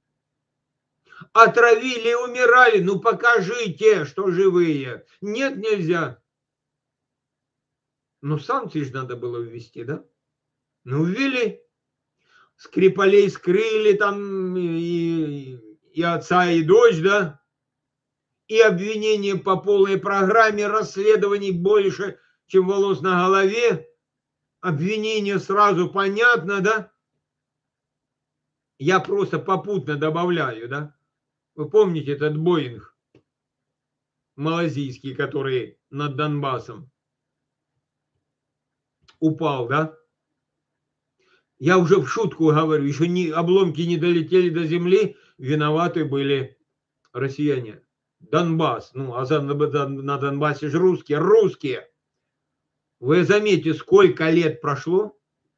Отравили, умирали, ну покажите, что живые. Нет, нельзя. Ну, санкции же надо было ввести, да? Ну, ввели. Скрипалей скрыли там и, и отца, и дочь, да? И обвинения по полной программе, расследований больше, чем волос на голове. Обвинения сразу понятно, да? Я просто попутно добавляю, да? Вы помните этот Боинг малазийский, который над Донбассом упал, да? Я уже в шутку говорю, еще не, обломки не долетели до земли, виноваты были россияне. Донбасс, ну, а за, на Донбассе же русские, русские. Вы заметьте, сколько лет прошло.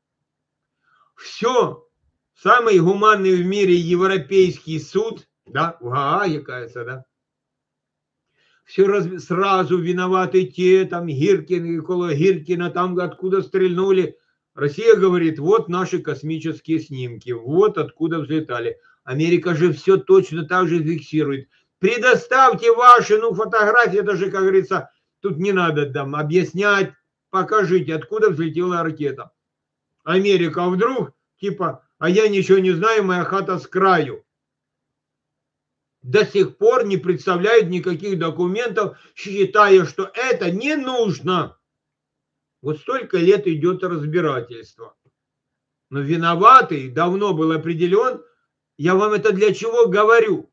Все, самый гуманный в мире европейский суд, да, в Гааге, кажется, да, все раз, сразу виноваты те, там, Гиркин, и около Гиркина, там, откуда стрельнули. Россия говорит, вот наши космические снимки, вот откуда взлетали. Америка же все точно так же фиксирует. Предоставьте ваши, ну, фотографии, даже, как говорится, тут не надо там объяснять, покажите, откуда взлетела ракета. Америка вдруг, типа, а я ничего не знаю, моя хата с краю. До сих пор не представляют никаких документов, считая, что это не нужно. Вот столько лет идет разбирательство. Но виноватый давно был определен. Я вам это для чего говорю?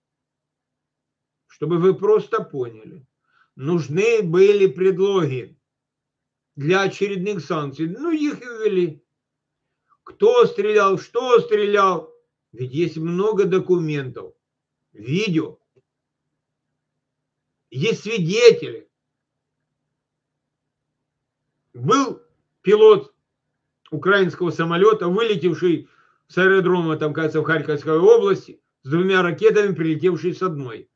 Чтобы вы просто поняли. Нужны были предлоги для очередных санкций. Ну, их и ввели. Кто стрелял, что стрелял. Ведь есть много документов, видео. Есть свидетели. Был пилот украинского самолета, вылетевший с аэродрома, там, кажется, в Харьковской области, с двумя ракетами, прилетевший с одной.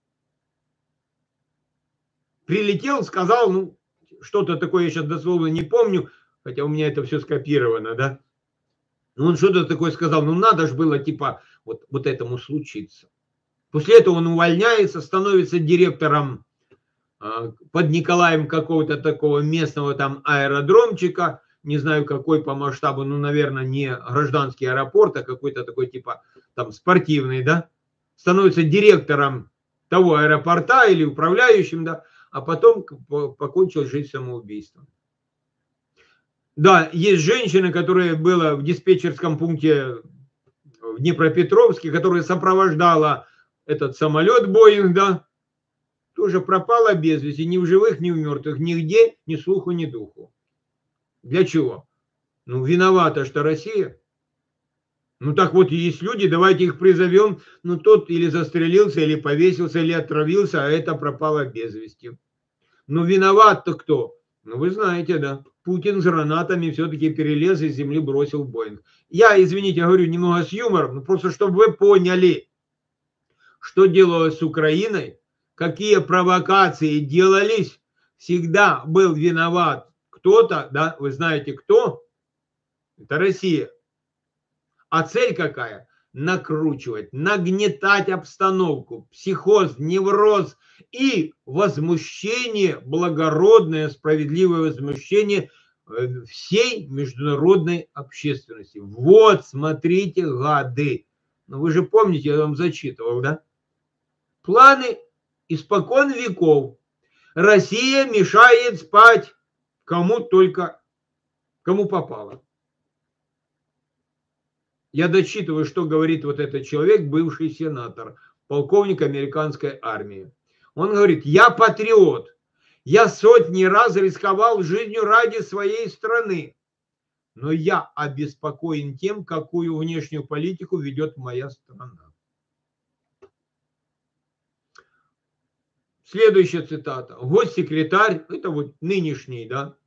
Прилетел, сказал, ну, что-то такое, я сейчас дословно не помню, хотя у меня это все скопировано, да. Но он что-то такое сказал, ну, надо же было, типа, вот, вот этому случиться. После этого он увольняется, становится директором э, под Николаем какого-то такого местного там аэродромчика, не знаю какой по масштабу, ну, наверное, не гражданский аэропорт, а какой-то такой типа там спортивный, да, становится директором того аэропорта или управляющим, да, а потом покончил жизнь самоубийством. Да, есть женщина, которая была в диспетчерском пункте в Днепропетровске, которая сопровождала этот самолет Боинг, да, тоже пропала без вести, ни в живых, ни в мертвых, нигде, ни слуху, ни духу. Для чего? Ну, виновата что Россия. Ну, так вот, есть люди, давайте их призовем, ну, тот или застрелился, или повесился, или отравился, а это пропало без вести. Ну, виноват-то кто? Ну, вы знаете, да. Путин с гранатами все-таки перелез из земли, бросил Боинг. Я, извините, говорю немного с юмором, но просто чтобы вы поняли, что делалось с Украиной, какие провокации делались, всегда был виноват кто-то, да, вы знаете кто? Это Россия. А цель какая? Накручивать, нагнетать обстановку, психоз, невроз и возмущение, благородное, справедливое возмущение всей международной общественности. Вот, смотрите, гады. Ну, вы же помните, я вам зачитывал, да? Планы испокон веков. Россия мешает спать кому только, кому попало. Я дочитываю, что говорит вот этот человек, бывший сенатор, полковник американской армии. Он говорит, я патриот. Я сотни раз рисковал жизнью ради своей страны. Но я обеспокоен тем, какую внешнюю политику ведет моя страна. Следующая цитата. Госсекретарь, это вот нынешний, да,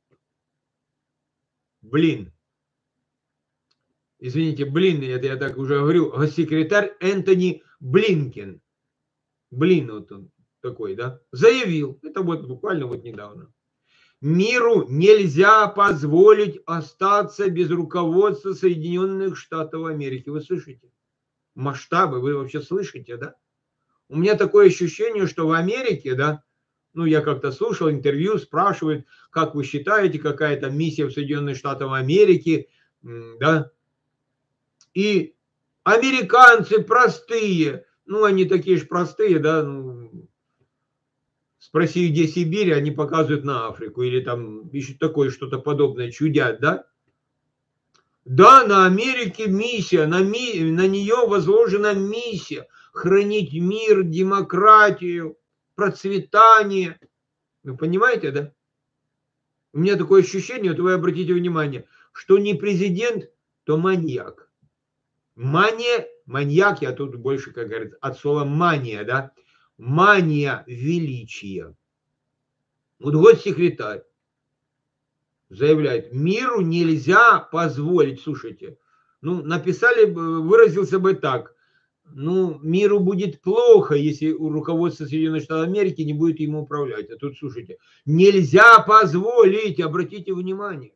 блин. Извините, блин, это я так уже говорю, госсекретарь Энтони Блинкен. Блин, вот он такой, да, заявил, это вот буквально вот недавно. Миру нельзя позволить остаться без руководства Соединенных Штатов Америки. Вы слышите? Масштабы вы вообще слышите, да? У меня такое ощущение, что в Америке, да, Ну, я как-то слушал интервью, спрашивают, как вы считаете, какая там миссия в Соединенных Штатах Америки, да? И американцы простые, ну, они такие же простые, да, ну, спроси, где Сибирь, они показывают на Африку, или там еще такое что-то подобное, чудят, да? Да, на Америке миссия, на, ми, на нее возложена миссия хранить мир, демократию, процветание. Вы понимаете, да? У меня такое ощущение, вот вы обратите внимание, что не президент, то маньяк. Мания, маньяк, я тут больше, как говорится, от слова мания, да? Мания величия. Вот госсекретарь заявляет, миру нельзя позволить, слушайте, ну, написали, выразился бы так, ну, миру будет плохо, если у руководства Соединенных Штатов Америки не будет ему управлять. А тут, слушайте, нельзя позволить, обратите внимание.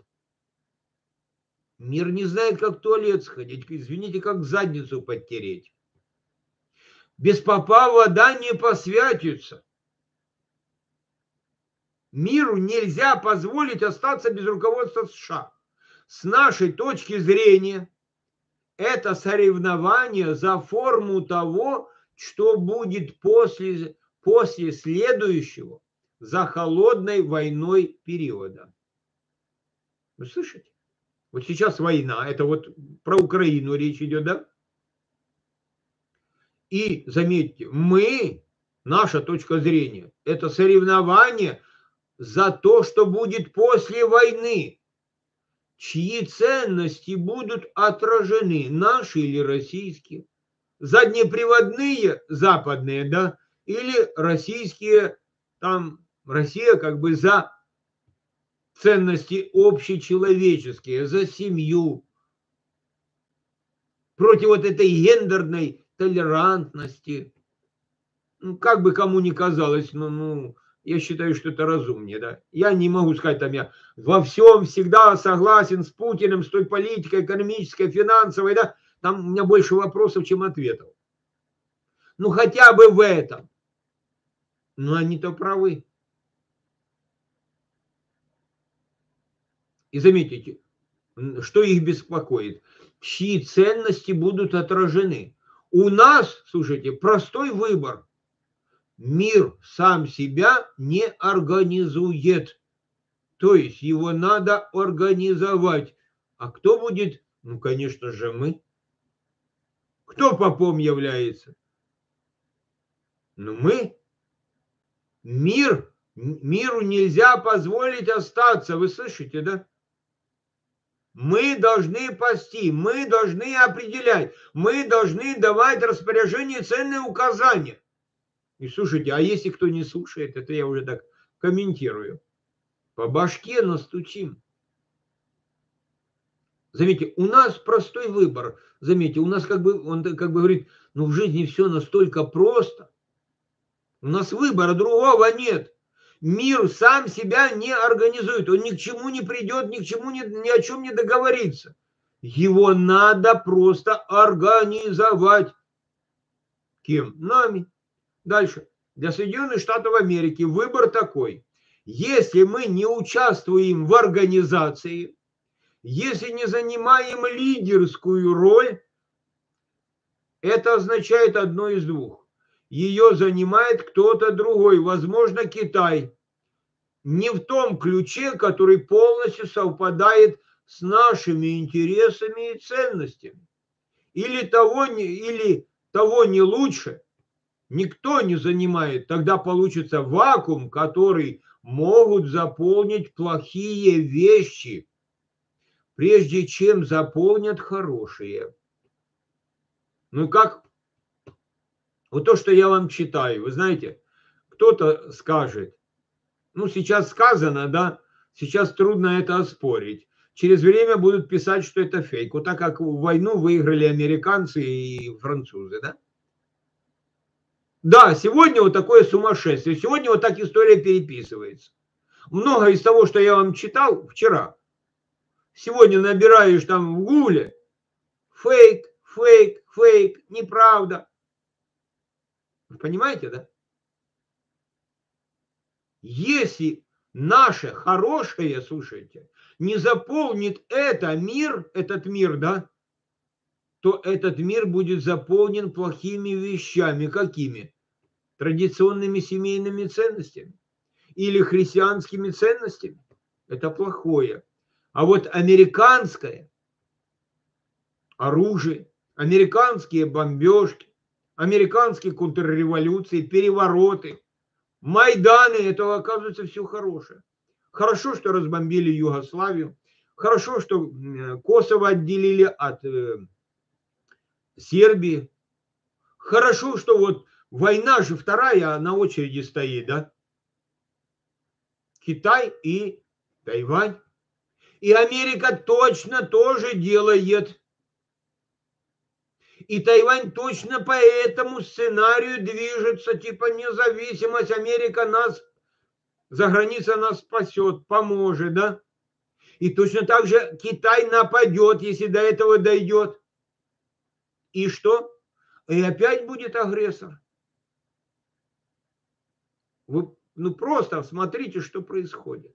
Мир не знает, как в туалет сходить, извините, как задницу подтереть. Без попа вода не посвятится. Миру нельзя позволить остаться без руководства США. С нашей точки зрения, это соревнование за форму того, что будет после, после следующего за холодной войной периода. Вы слышите? Вот сейчас война, это вот про Украину речь идет, да? И заметьте, мы, наша точка зрения, это соревнование за то, что будет после войны. Чьи ценности будут отражены, наши или российские? Заднеприводные, западные, да, или российские, там, Россия как бы за ценности общечеловеческие, за семью, против вот этой гендерной толерантности. Ну, как бы кому ни казалось, но, ну, я считаю, что это разумнее, да. Я не могу сказать, там, я во всем всегда согласен с Путиным, с той политикой экономической, финансовой, да. Там у меня больше вопросов, чем ответов. Ну, хотя бы в этом. Но они-то правы. И заметите, что их беспокоит. Чьи ценности будут отражены. У нас, слушайте, простой выбор. Мир сам себя не организует. То есть его надо организовать. А кто будет? Ну, конечно же, мы. Кто попом является? Ну, мы. Мир, миру нельзя позволить остаться. Вы слышите, да? Мы должны пасти, мы должны определять, мы должны давать распоряжение, ценные указания. И слушайте, а если кто не слушает, это я уже так комментирую. По башке настучим. Заметьте, у нас простой выбор. Заметьте, у нас как бы, он как бы говорит, ну в жизни все настолько просто. У нас выбора другого нет. Мир сам себя не организует. Он ни к чему не придет, ни к чему не, ни о чем не договорится. Его надо просто организовать. Кем? Нами. Дальше. Для Соединенных Штатов Америки выбор такой. Если мы не участвуем в организации, если не занимаем лидерскую роль, это означает одно из двух. Ее занимает кто-то другой, возможно, Китай. Не в том ключе, который полностью совпадает с нашими интересами и ценностями. Или того, или того не лучше. Никто не занимает. Тогда получится вакуум, который могут заполнить плохие вещи, прежде чем заполнят хорошие. Ну как? Вот то, что я вам читаю, вы знаете, кто-то скажет, ну сейчас сказано, да, сейчас трудно это оспорить. Через время будут писать, что это фейк. Вот так как войну выиграли американцы и французы, да? Да, сегодня вот такое сумасшествие. Сегодня вот так история переписывается. Много из того, что я вам читал вчера, сегодня набираешь там в гугле фейк, фейк, фейк, неправда. Вы понимаете, да? Если наше хорошее, слушайте, не заполнит это мир, этот мир, да, то этот мир будет заполнен плохими вещами. Какими? Традиционными семейными ценностями или христианскими ценностями. Это плохое. А вот американское оружие, американские бомбежки, американские контрреволюции, перевороты, Майданы, это, оказывается, все хорошее. Хорошо, что разбомбили Югославию. Хорошо, что Косово отделили от э, Сербии. Хорошо, что вот война же вторая на очереди стоит, да? Китай и Тайвань. И Америка точно тоже делает. И Тайвань точно по этому сценарию движется, типа независимость, Америка нас, за границей нас спасет, поможет, да? И точно так же Китай нападет, если до этого дойдет. И что? И опять будет агрессор. Вы ну просто смотрите, что происходит.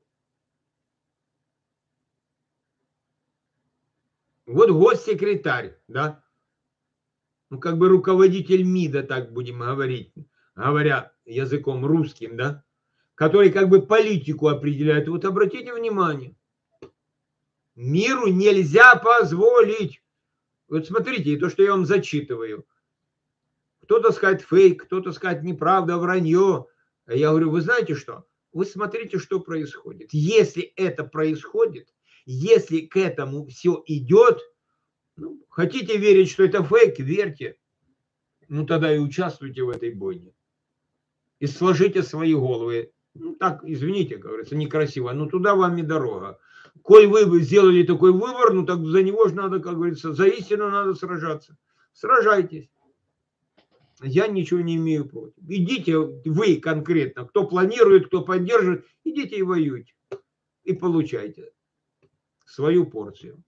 Вот госсекретарь, да? Ну, как бы руководитель МИДа, так будем говорить, говоря языком русским, да, который как бы политику определяет. Вот обратите внимание, миру нельзя позволить. Вот смотрите, то, что я вам зачитываю. Кто-то скажет фейк, кто-то скажет неправда, вранье. А я говорю, вы знаете что? Вы смотрите, что происходит. Если это происходит, если к этому все идет, ну, хотите верить, что это фейк, верьте. Ну, тогда и участвуйте в этой бойне. И сложите свои головы. Ну, так, извините, как говорится, некрасиво, но туда вам и дорога. Коль вы сделали такой выбор, ну, так за него же надо, как говорится, за истину надо сражаться. Сражайтесь. Я ничего не имею против. Идите вы конкретно, кто планирует, кто поддерживает, идите и воюйте. И получайте свою порцию.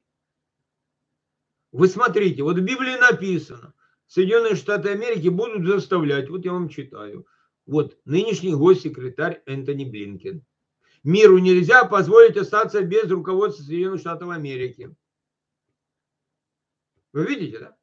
Вы смотрите, вот в Библии написано, Соединенные Штаты Америки будут заставлять, вот я вам читаю, вот нынешний госсекретарь Энтони Блинкен. Миру нельзя позволить остаться без руководства Соединенных Штатов Америки. Вы видите, да?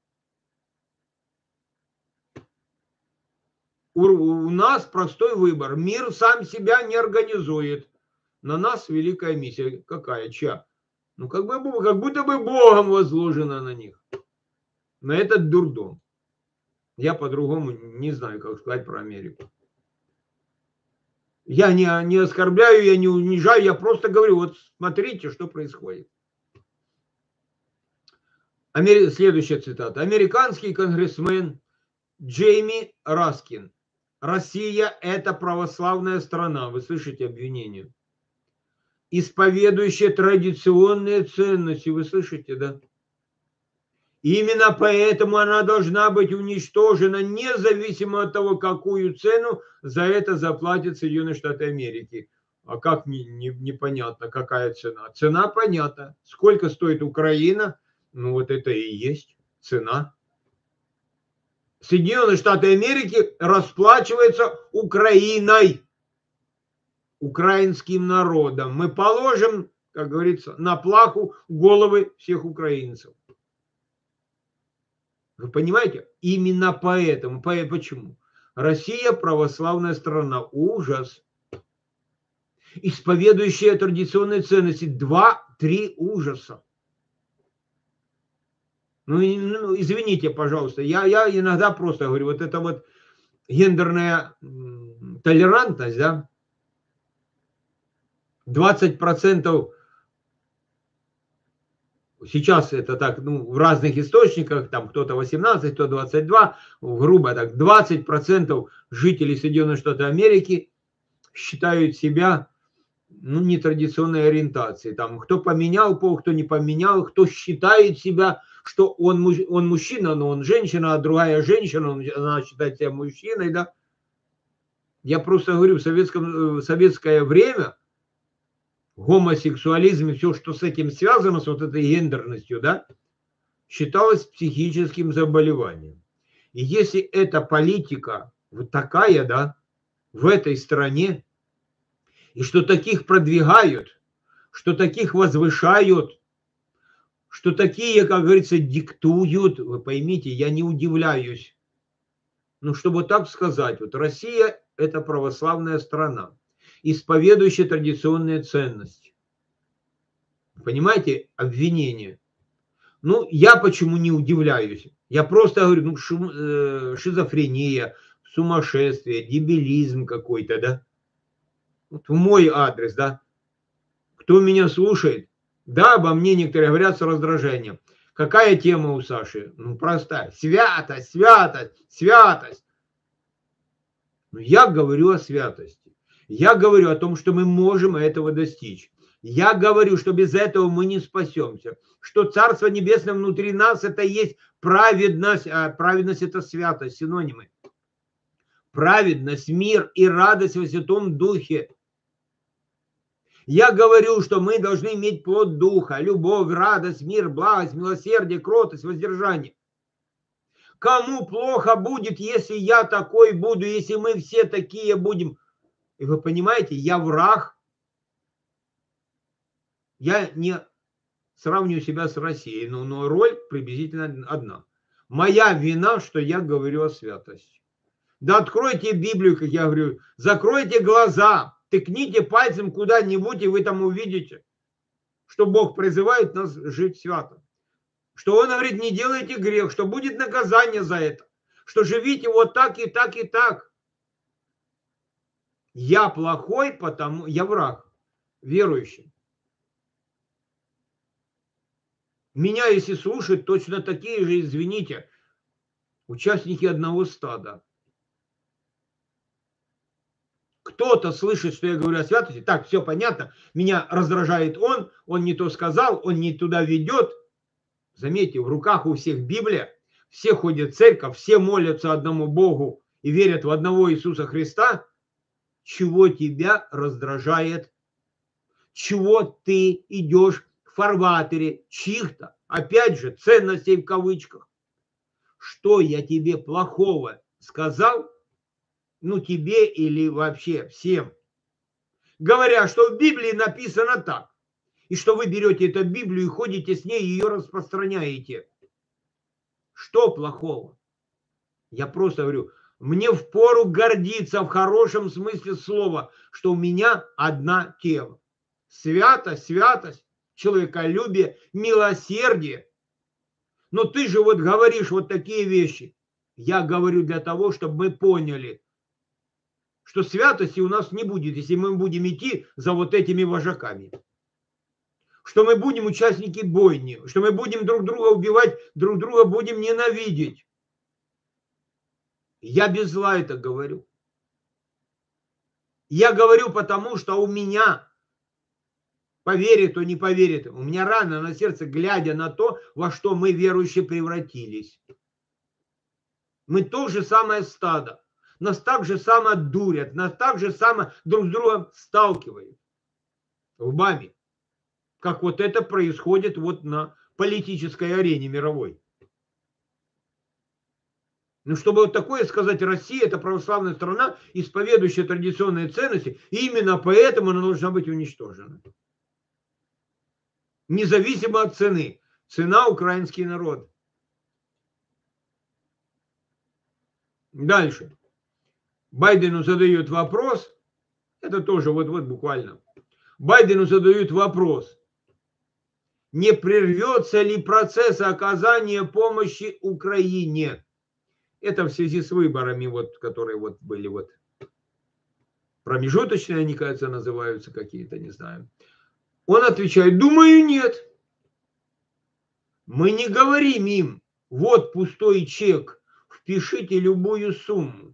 У, у нас простой выбор. Мир сам себя не организует. На нас великая миссия. Какая? Чья? Ну, как, бы, как будто бы Богом возложена на них. На этот дурдом. Я по-другому не знаю, как сказать про Америку. Я не, не оскорбляю, я не унижаю, я просто говорю, вот смотрите, что происходит. Амери... Следующая цитата. Американский конгрессмен Джейми Раскин. Россия – это православная страна. Вы слышите обвинение? Исповедующая традиционные ценности. Вы слышите, да? Именно поэтому она должна быть уничтожена, независимо от того, какую цену за это заплатят Соединенные Штаты Америки. А как не, не, непонятно, какая цена? Цена понятна. Сколько стоит Украина? Ну вот это и есть цена. Соединенные Штаты Америки расплачиваются Украиной, украинским народом. Мы положим, как говорится, на плаху головы всех украинцев. Вы понимаете? Именно поэтому. Почему? Россия православная страна. Ужас. Исповедующая традиционные ценности. Два-три ужаса. Ну, ну, извините, пожалуйста. Я, я иногда просто говорю, вот это вот гендерная толерантность, да, двадцать процентов сейчас это так, ну, в разных источниках, там кто-то восемнадцать, кто двадцать два, грубо так, двадцать процентов жителей Соединенных Штатов Америки считают себя, ну, нетрадиционной ориентацией. Там, кто поменял пол, кто не поменял, кто считает себя, что он, он мужчина, но он женщина, а другая женщина, она считает себя мужчиной, да. Я просто говорю, в, советском, в советское время гомосексуализм и все, что с этим связано, с вот этой гендерностью, да, считалось психическим заболеванием. И если эта политика вот такая, да, в этой стране, И что таких продвигают, что таких возвышают, что такие, как говорится, диктуют. Вы поймите, я не удивляюсь. Ну, чтобы так сказать, вот Россия – это православная страна, исповедующая традиционные ценности. Понимаете, обвинение. Ну, я почему не удивляюсь? Я просто говорю, ну, шум, э, шизофрения, сумасшествие, дебилизм какой-то, да? Вот в мой адрес, да? Кто меня слушает? Да, обо мне некоторые говорят с раздражением. Какая тема у Саши? Ну, простая. Святость, святость, святость. Но я говорю о святости. Я говорю о том, что мы можем этого достичь. Я говорю, что без этого мы не спасемся. Что Царство Небесное внутри нас – это есть праведность. А праведность – это святость, синонимы. Праведность, мир и радость во Святом Духе. Я говорю, что мы должны иметь плод Духа, любовь, радость, мир, благость, милосердие, кротость, воздержание. Кому плохо будет, если я такой буду, если мы все такие будем? И вы понимаете, я враг. Я не сравниваю себя с Россией, но, но роль приблизительно одна. Моя вина, что я говорю о святости. Да откройте Библию, как я говорю, закройте глаза, тыкните пальцем куда-нибудь, и вы там увидите, что Бог призывает нас жить свято. Что Он говорит, не делайте грех, что будет наказание за это, что живите вот так и так и так. Я плохой, потому я враг верующий. Меня, если слушают, точно такие же, извините, участники одного стада. Кто-то слышит, что я говорю о святости, так, все понятно, меня раздражает он, он не то сказал, он не туда ведет. Заметьте, в руках у всех Библия, все ходят в церковь, все молятся одному Богу и верят в одного Иисуса Христа. Чего тебя раздражает? Чего ты идешь в фарватере чьих-то, опять же, ценностей в кавычках? Что я тебе плохого сказал? Ну, тебе или вообще всем. Говоря, что в Библии написано так. И что вы берете эту Библию и ходите с ней, и ее распространяете. Что плохого? Я просто говорю, мне впору гордиться в хорошем смысле слова, что у меня одна тема. Святость, святость, человеколюбие, милосердие. Но ты же вот говоришь вот такие вещи. Я говорю для того, чтобы мы поняли, что святости у нас не будет, если мы будем идти за вот этими вожаками. Что мы будем участники бойни, что мы будем друг друга убивать, друг друга будем ненавидеть. Я без зла это говорю. Я говорю потому, что у меня, поверит, то не поверит, у меня рана на сердце, глядя на то, во что мы верующие превратились. Мы то же самое стадо. Нас так же само дурят, нас так же само друг с другом сталкивают лбами. Как вот это происходит вот на политической арене мировой. Ну, чтобы вот такое сказать, Россия – это православная страна, исповедующая традиционные ценности, и именно поэтому она должна быть уничтожена. Независимо от цены. Цена – украинский народ. Дальше. Байдену задают вопрос, это тоже вот-вот буквально. Байдену задают вопрос, не прервется ли процесс оказания помощи Украине? Это в связи с выборами, вот, которые вот были вот промежуточные, они, кажется, называются какие-то, не знаю. Он отвечает, думаю, нет. Мы не говорим им, вот пустой чек, впишите любую сумму.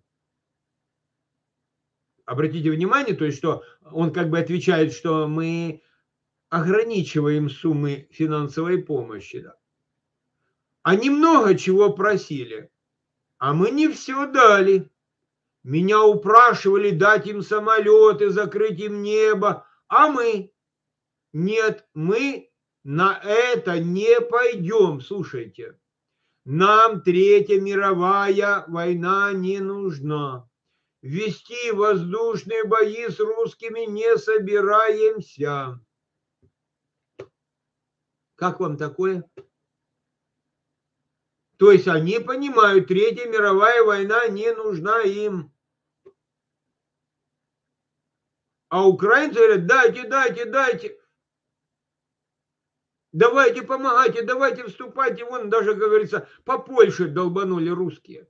Обратите внимание, то есть, что он как бы отвечает, что мы ограничиваем суммы финансовой помощи. Да. Они много чего просили, а мы не все дали. Меня упрашивали дать им самолеты, закрыть им небо, а мы нет, мы на это не пойдем. Слушайте, нам Третья мировая война не нужна. вести воздушные бои с русскими не собираемся. Как вам такое? То есть они понимают, Третья мировая война не нужна им. А украинцы говорят, дайте, дайте, дайте. Давайте, помогайте, давайте, вступайте. Вон даже, как говорится, по Польше долбанули русские.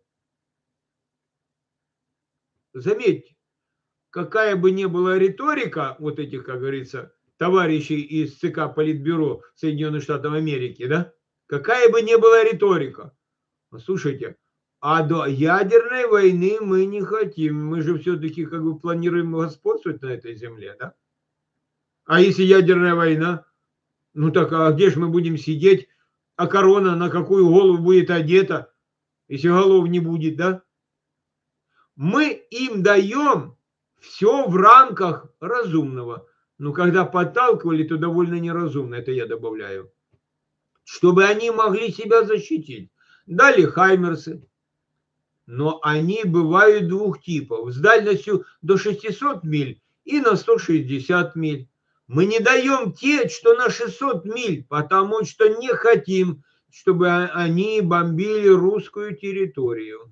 Заметьте, какая бы ни была риторика вот этих, как говорится, товарищей из ЦК Политбюро Соединенных Штатов Америки, да? Какая бы ни была риторика. Слушайте, а до ядерной войны мы не хотим. Мы же все-таки как бы планируем господствовать на этой земле, да? А если ядерная война? Ну так, а где же мы будем сидеть? А корона на какую голову будет одета, если голов не будет, да? Мы им даем все в рамках разумного. Но когда подталкивали, то довольно неразумно, это я добавляю. Чтобы они могли себя защитить. Дали хаймерсы. Но они бывают двух типов. С дальностью до шестисот миль и на сто шестьдесят миль. Мы не даем те, что на шестьсот миль, потому что не хотим, чтобы они бомбили русскую территорию.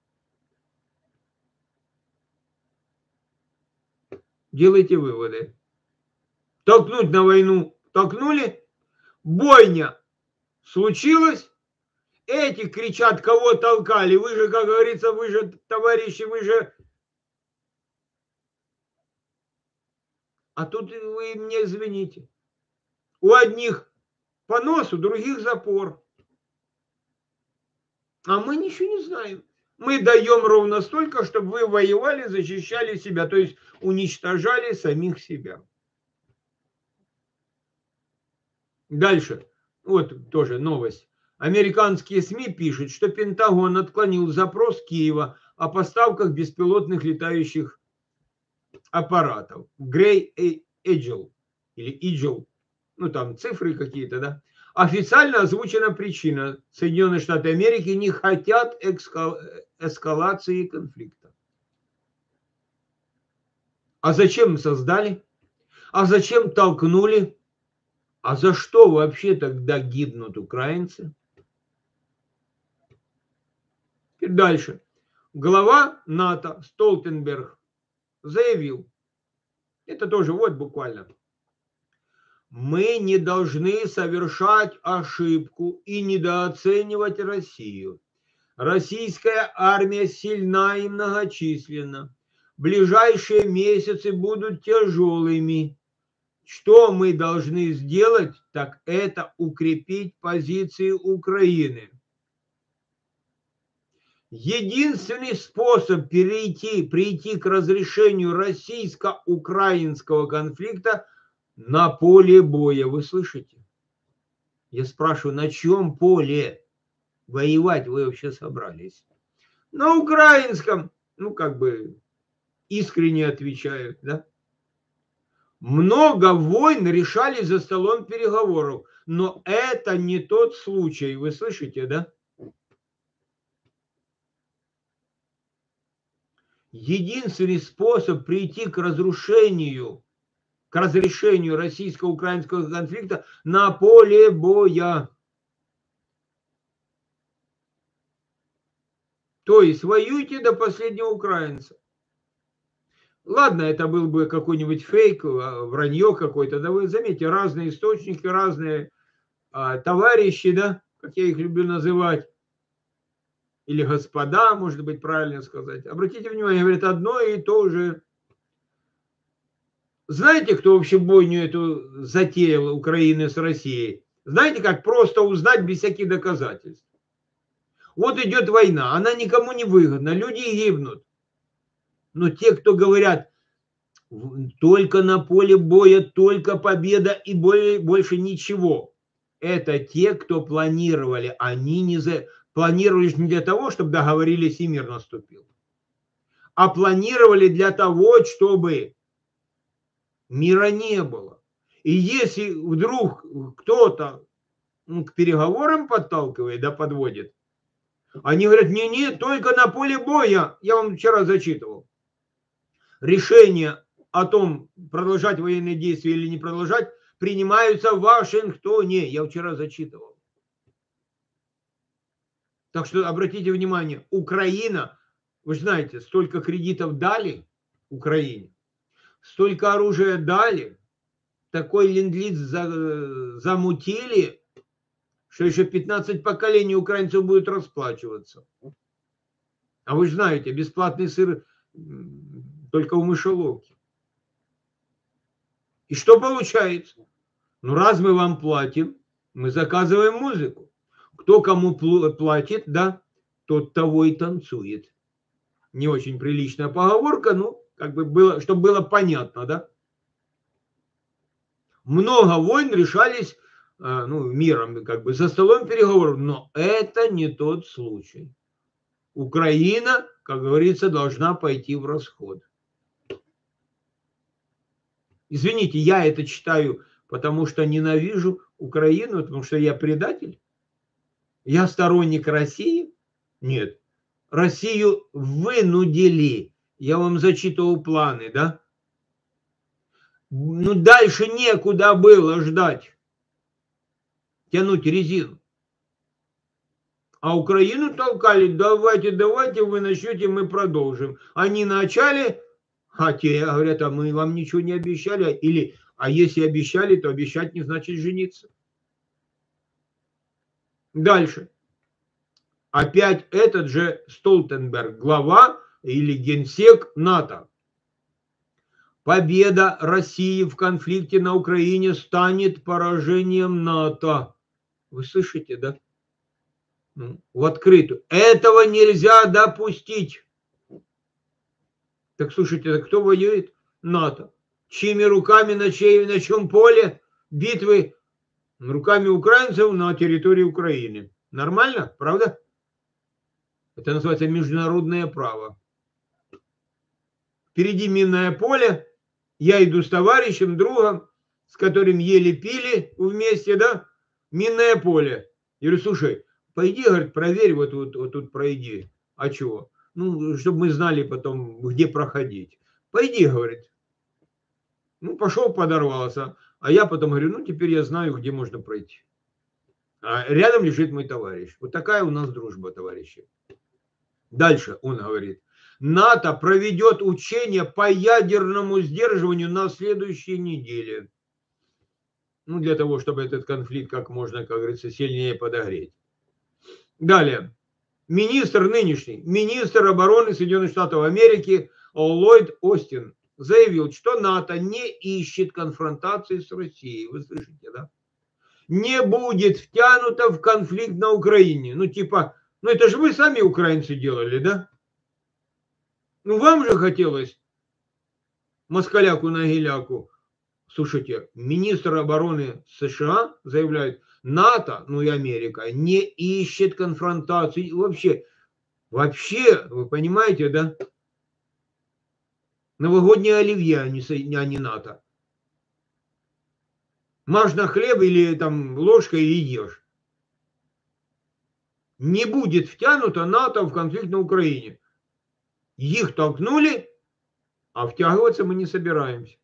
Делайте выводы. Толкнуть на войну толкнули, бойня случилась, эти кричат, кого толкали, вы же, как говорится, вы же, товарищи, вы же... А тут вы мне извините. У одних понос, у других запор. А мы ничего не знаем. Мы даем ровно столько, чтобы вы воевали, защищали себя, то есть уничтожали самих себя. Дальше. Вот тоже новость. Американские СМИ пишут, что Пентагон отклонил запрос Киева о поставках беспилотных летающих аппаратов. Grey Eagle или Eagle, ну там цифры какие-то, да. Официально озвучена причина. Соединенные Штаты Америки не хотят эскалации конфликта. А зачем создали? А зачем толкнули? А за что вообще тогда гибнут украинцы? И дальше. Глава НАТО Столтенберг заявил, это тоже вот буквально, мы не должны совершать ошибку и недооценивать Россию. Российская армия сильна и многочисленна. Ближайшие месяцы будут тяжелыми. Что мы должны сделать, так это укрепить позиции Украины. Единственный способ перейти, прийти к разрешению российско-украинского конфликта на поле боя. Вы слышите? Я спрашиваю, на чем поле воевать вы вообще собрались? На украинском, ну как бы искренне отвечают, да? Много войн решали за столом переговоров, но это не тот случай, вы слышите, да? Единственный способ прийти к разрушению, к разрешению российско-украинского конфликта на поле боя. То есть воюйте до последнего украинца. Ладно, это был бы какой-нибудь фейк, вранье какое-то. Да вы заметьте, разные источники, разные а, товарищи, да, как я их люблю называть. Или господа, может быть, правильно сказать. Обратите внимание, говорят, одно и то же. Знаете, кто вообще бойню эту затеял Украины с Россией? Знаете, как просто узнать без всяких доказательств? Вот идет война, она никому не выгодна, люди гибнут. Но те, кто говорят, только на поле боя, только победа и больше ничего, это те, кто планировали. Они не за... планировали не для того, чтобы договорились и мир наступил, а планировали для того, чтобы мира не было. И если вдруг кто-то к переговорам подталкивает, да, подводит, они говорят, не-не, только на поле боя. Я вам вчера зачитывал. решения о том, продолжать военные действия или не продолжать, принимаются в Вашингтоне. Я вчера зачитывал. Так что обратите внимание, Украина, вы же знаете, столько кредитов дали Украине, столько оружия дали, такой ленд-лиз замутили, что еще пятнадцать поколений украинцев будут расплачиваться. А вы же знаете, бесплатный сыр только у мышеловки. И что получается? Ну, раз мы вам платим, мы заказываем музыку. Кто кому платит, да, тот того и танцует. Не очень приличная поговорка, ну, как бы было, чтобы было понятно, да. Много войн решались, ну, миром, как бы, за столом переговоров, но это не тот случай. Украина, как говорится, должна пойти в расход. Извините, я это читаю, потому что ненавижу Украину, потому что я предатель? Я сторонник России? Нет. Россию вынудили. Я вам зачитывал планы, да? Ну, дальше некуда было ждать. Тянуть резину. А Украину толкали, давайте, давайте, вы начнете, мы продолжим. Они начали, а те говорят, а мы вам ничего не обещали. Или, а если обещали, то обещать не значит жениться. Дальше. Опять этот же Столтенберг, глава или генсек НАТО. Победа России в конфликте на Украине станет поражением НАТО. Вы слышите, да? Ну, в открытую. Этого нельзя допустить. Так слушайте, кто воюет? НАТО. Чьими руками, на, чьей, на чем поле битвы? Руками украинцев на территории Украины. Нормально? Правда? Это называется международное право. Впереди минное поле. Я иду с товарищем, другом, с которым ели, пили вместе, да? Минное поле. Я говорю, слушай, пойди, говорит, проверь, вот, вот, вот тут пройди. А чего? Ну, чтобы мы знали потом, где проходить. Пойди, говорит. Ну, пошел, подорвался. А я потом говорю, ну, теперь я знаю, где можно пройти. А рядом лежит мой товарищ. Вот такая у нас дружба, товарищи. Дальше он говорит. НАТО проведет учения по ядерному сдерживанию на следующей неделе. Ну, для того, чтобы этот конфликт как можно, как говорится, сильнее подогреть. Далее. Министр нынешний, министр обороны Соединенных Штатов Америки Ллойд Остин заявил, что НАТО не ищет конфронтации с Россией. Вы слышите, да? Не будет втянуто в конфликт на Украине. Ну, типа, ну это же вы сами, украинцы, делали, да? Ну, вам же хотелось москаляку на гиляку. Слушайте, министр обороны США заявляет, НАТО, ну и Америка, не ищет конфронтации. Вообще, вообще, вы понимаете, да? Новогоднее оливье, а не, а не НАТО. Мажь на хлеб или там ложкой и ешь. Не будет втянуто НАТО в конфликт на Украине. Их толкнули, а втягиваться мы не собираемся.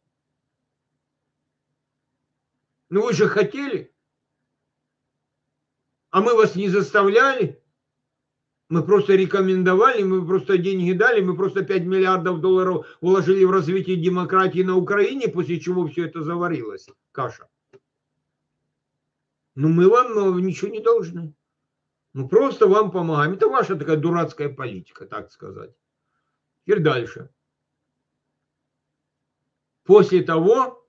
Ну вы же хотели. А мы вас не заставляли. Мы просто рекомендовали, мы просто деньги дали, мы просто пять миллиардов долларов вложили в развитие демократии на Украине, после чего все это заварилось, каша. Ну мы вам ничего не должны. Мы просто вам помогаем. Это ваша такая дурацкая политика, так сказать. Теперь дальше. После того,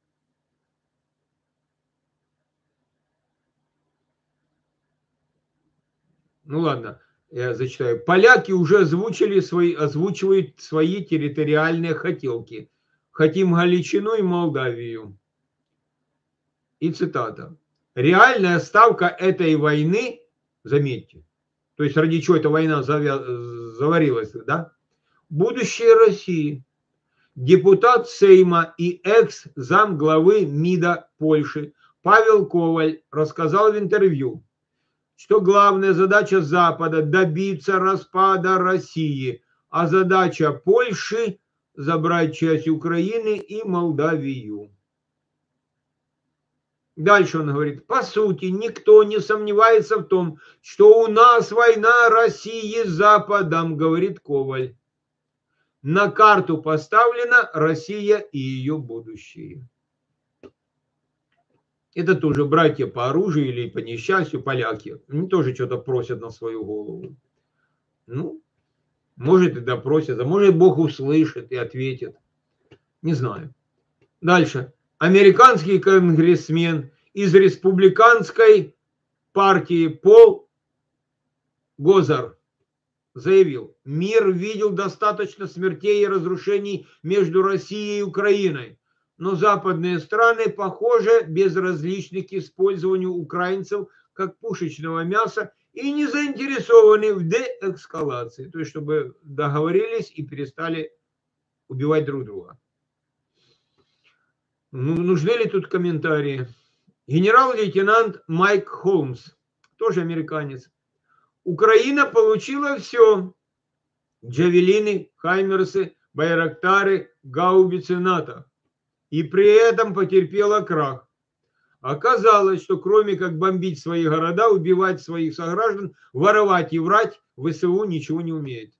ну ладно, я зачитаю. Поляки уже озвучили свои, озвучивают свои территориальные хотелки. Хотим Галичину и Молдавию. И цитата. Реальная ставка этой войны, заметьте, то есть ради чего эта война заварилась, да? Будущее России. Депутат Сейма и экс-замглавы МИДа Польши Павел Коваль рассказал в интервью, что главная задача Запада – добиться распада России, а задача Польши забрать часть Украины и Молдавию. Дальше он говорит, по сути, никто не сомневается в том, что у нас война России с Западом, говорит Коваль. На карту поставлена Россия и ее будущее. Это тоже братья по оружию или по несчастью, поляки. Они тоже что-то просят на свою голову. Ну, может и допросят, а может Бог услышит и ответит. Не знаю. Дальше. Американский конгрессмен из республиканской партии Пол Гозар заявил, мир видел достаточно смертей и разрушений между Россией и Украиной, но западные страны, похоже, безразличны к использованию украинцев как пушечного мяса и не заинтересованы в деэскалации, то есть чтобы договорились и перестали убивать друг друга. Ну, нужны ли тут комментарии? Генерал-лейтенант Майк Холмс, тоже американец. Украина получила все. Джавелины, Хаймерсы, Байрактары, гаубицы НАТО. И при этом потерпела крах. Оказалось, что кроме как бомбить свои города, убивать своих сограждан, воровать и врать, ВСУ ничего не умеет.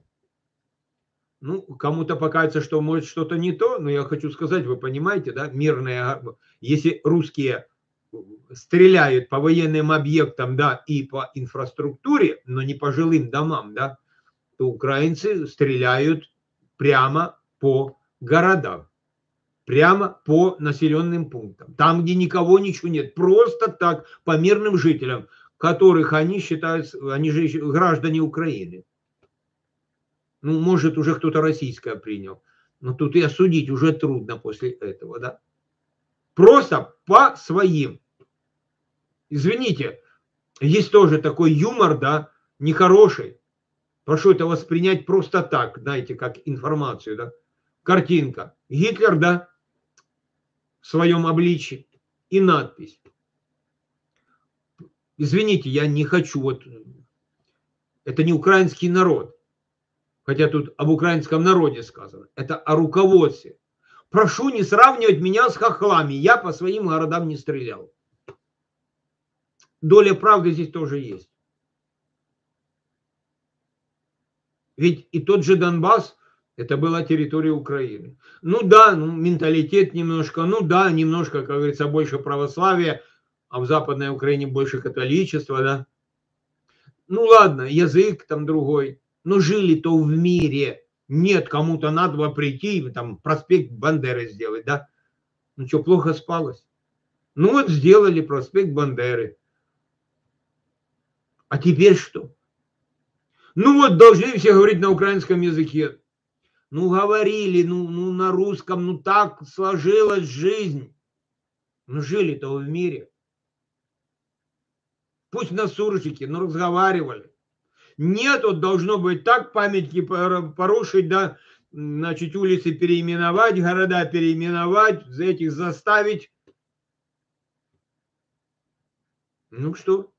Ну, кому-то покажется, что может что-то не то, но я хочу сказать, вы понимаете, да, мирные, если русские стреляют по военным объектам, да, и по инфраструктуре, но не по жилым домам, да, то украинцы стреляют прямо по городам, прямо по населенным пунктам, там, где никого, ничего нет, просто так, по мирным жителям, которых они считают, они же граждане Украины. Ну, может, уже кто-то российское принял, но тут и осудить уже трудно после этого, да. Просто по своим. Извините, есть тоже такой юмор, да, нехороший. Прошу это воспринять просто так, знаете, как информацию, да. Картинка. Гитлер, да, в своем обличии. И надпись. Извините, я не хочу, вот, это не украинский народ. Хотя тут об украинском народе сказано. Это о руководстве. Прошу не сравнивать меня с хохлами. Я по своим городам не стрелял. Доля правды здесь тоже есть. Ведь и тот же Донбасс, это была территория Украины. Ну да, ну, менталитет немножко, ну да, немножко, как говорится, больше православия, а в Западной Украине больше католичества, да. Ну ладно, язык там другой. Но жили-то в мире. Нет, кому-то надо было прийти, там, проспект Бандеры сделать, да? Ну что, плохо спалось? Ну вот сделали проспект Бандеры. А теперь что? Ну вот должны все говорить на украинском языке. Ну говорили, ну, ну на русском, ну так сложилась жизнь. Ну жили-то в мире. Пусть на суржике, но разговаривали. Нет, вот должно быть так, памятники порушить, да, значит, улицы переименовать, города переименовать, за этих заставить. Ну что?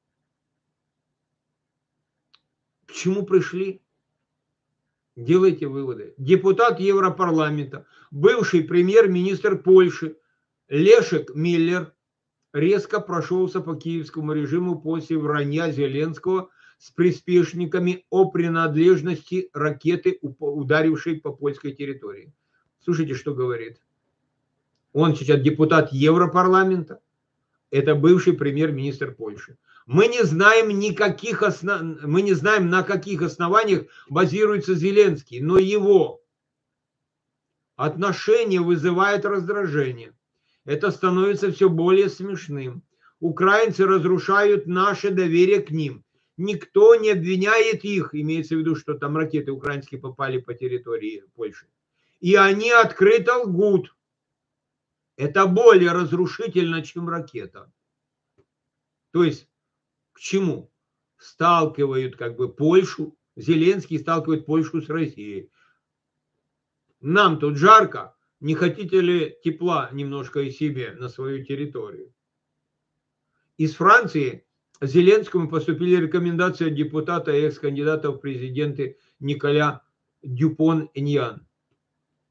К чему пришли? Делайте выводы. Депутат Европарламента, бывший премьер-министр Польши Лешек Миллер резко прошелся по киевскому режиму после вранья Зеленского с приспешниками о принадлежности ракеты, ударившей по польской территории. Слушайте, что говорит. Он сейчас депутат Европарламента, это бывший премьер-министр Польши. Мы не знаем никаких основ... мы не знаем, на каких основаниях базируется Зеленский, но его отношение вызывает раздражение. Это становится все более смешным. Украинцы разрушают наше доверие к ним. Никто не обвиняет их, имеется в виду, что там ракеты украинские попали по территории Польши. И они открыто лгут. Это более разрушительно, чем ракета. То есть, к чему? Сталкивают как бы Польшу, Зеленский сталкивает Польшу с Россией. Нам тут жарко, не хотите ли тепла немножко и себе на свою территорию? Из Франции Зеленскому поступили рекомендации от депутата и экс-кандидата в президенты Николя Дюпон-Эньян.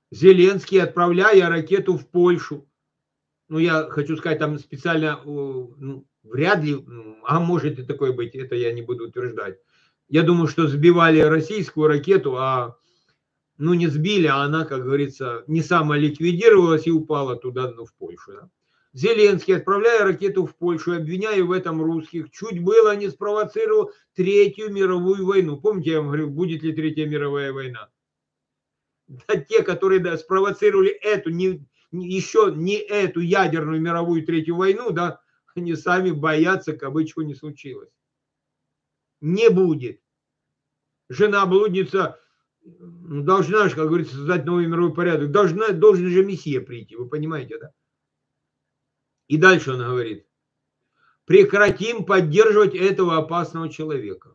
Зеленский, отправляя ракету в Польшу, ну, я хочу сказать, там специально, ну, вряд ли, а может и такое быть, это я не буду утверждать. Я думаю, что сбивали российскую ракету, а, ну, не сбили, а она, как говорится, не самоликвидировалась и упала туда, ну, в Польшу. Да. Зеленский, отправляя ракету в Польшу, обвиняя в этом русских, чуть было не спровоцировал Третью мировую войну. Помните, я вам говорю, будет ли Третья мировая война? Да, те, которые, да, спровоцировали эту, не, еще не эту ядерную мировую третью войну, да, они сами боятся, как бы чего не случилось. Не будет. Жена-блудница должна же, как говорится, создать новый мировой порядок. Должна, должен же Мессия прийти, вы понимаете, да? И дальше он говорит: прекратим поддерживать этого опасного человека.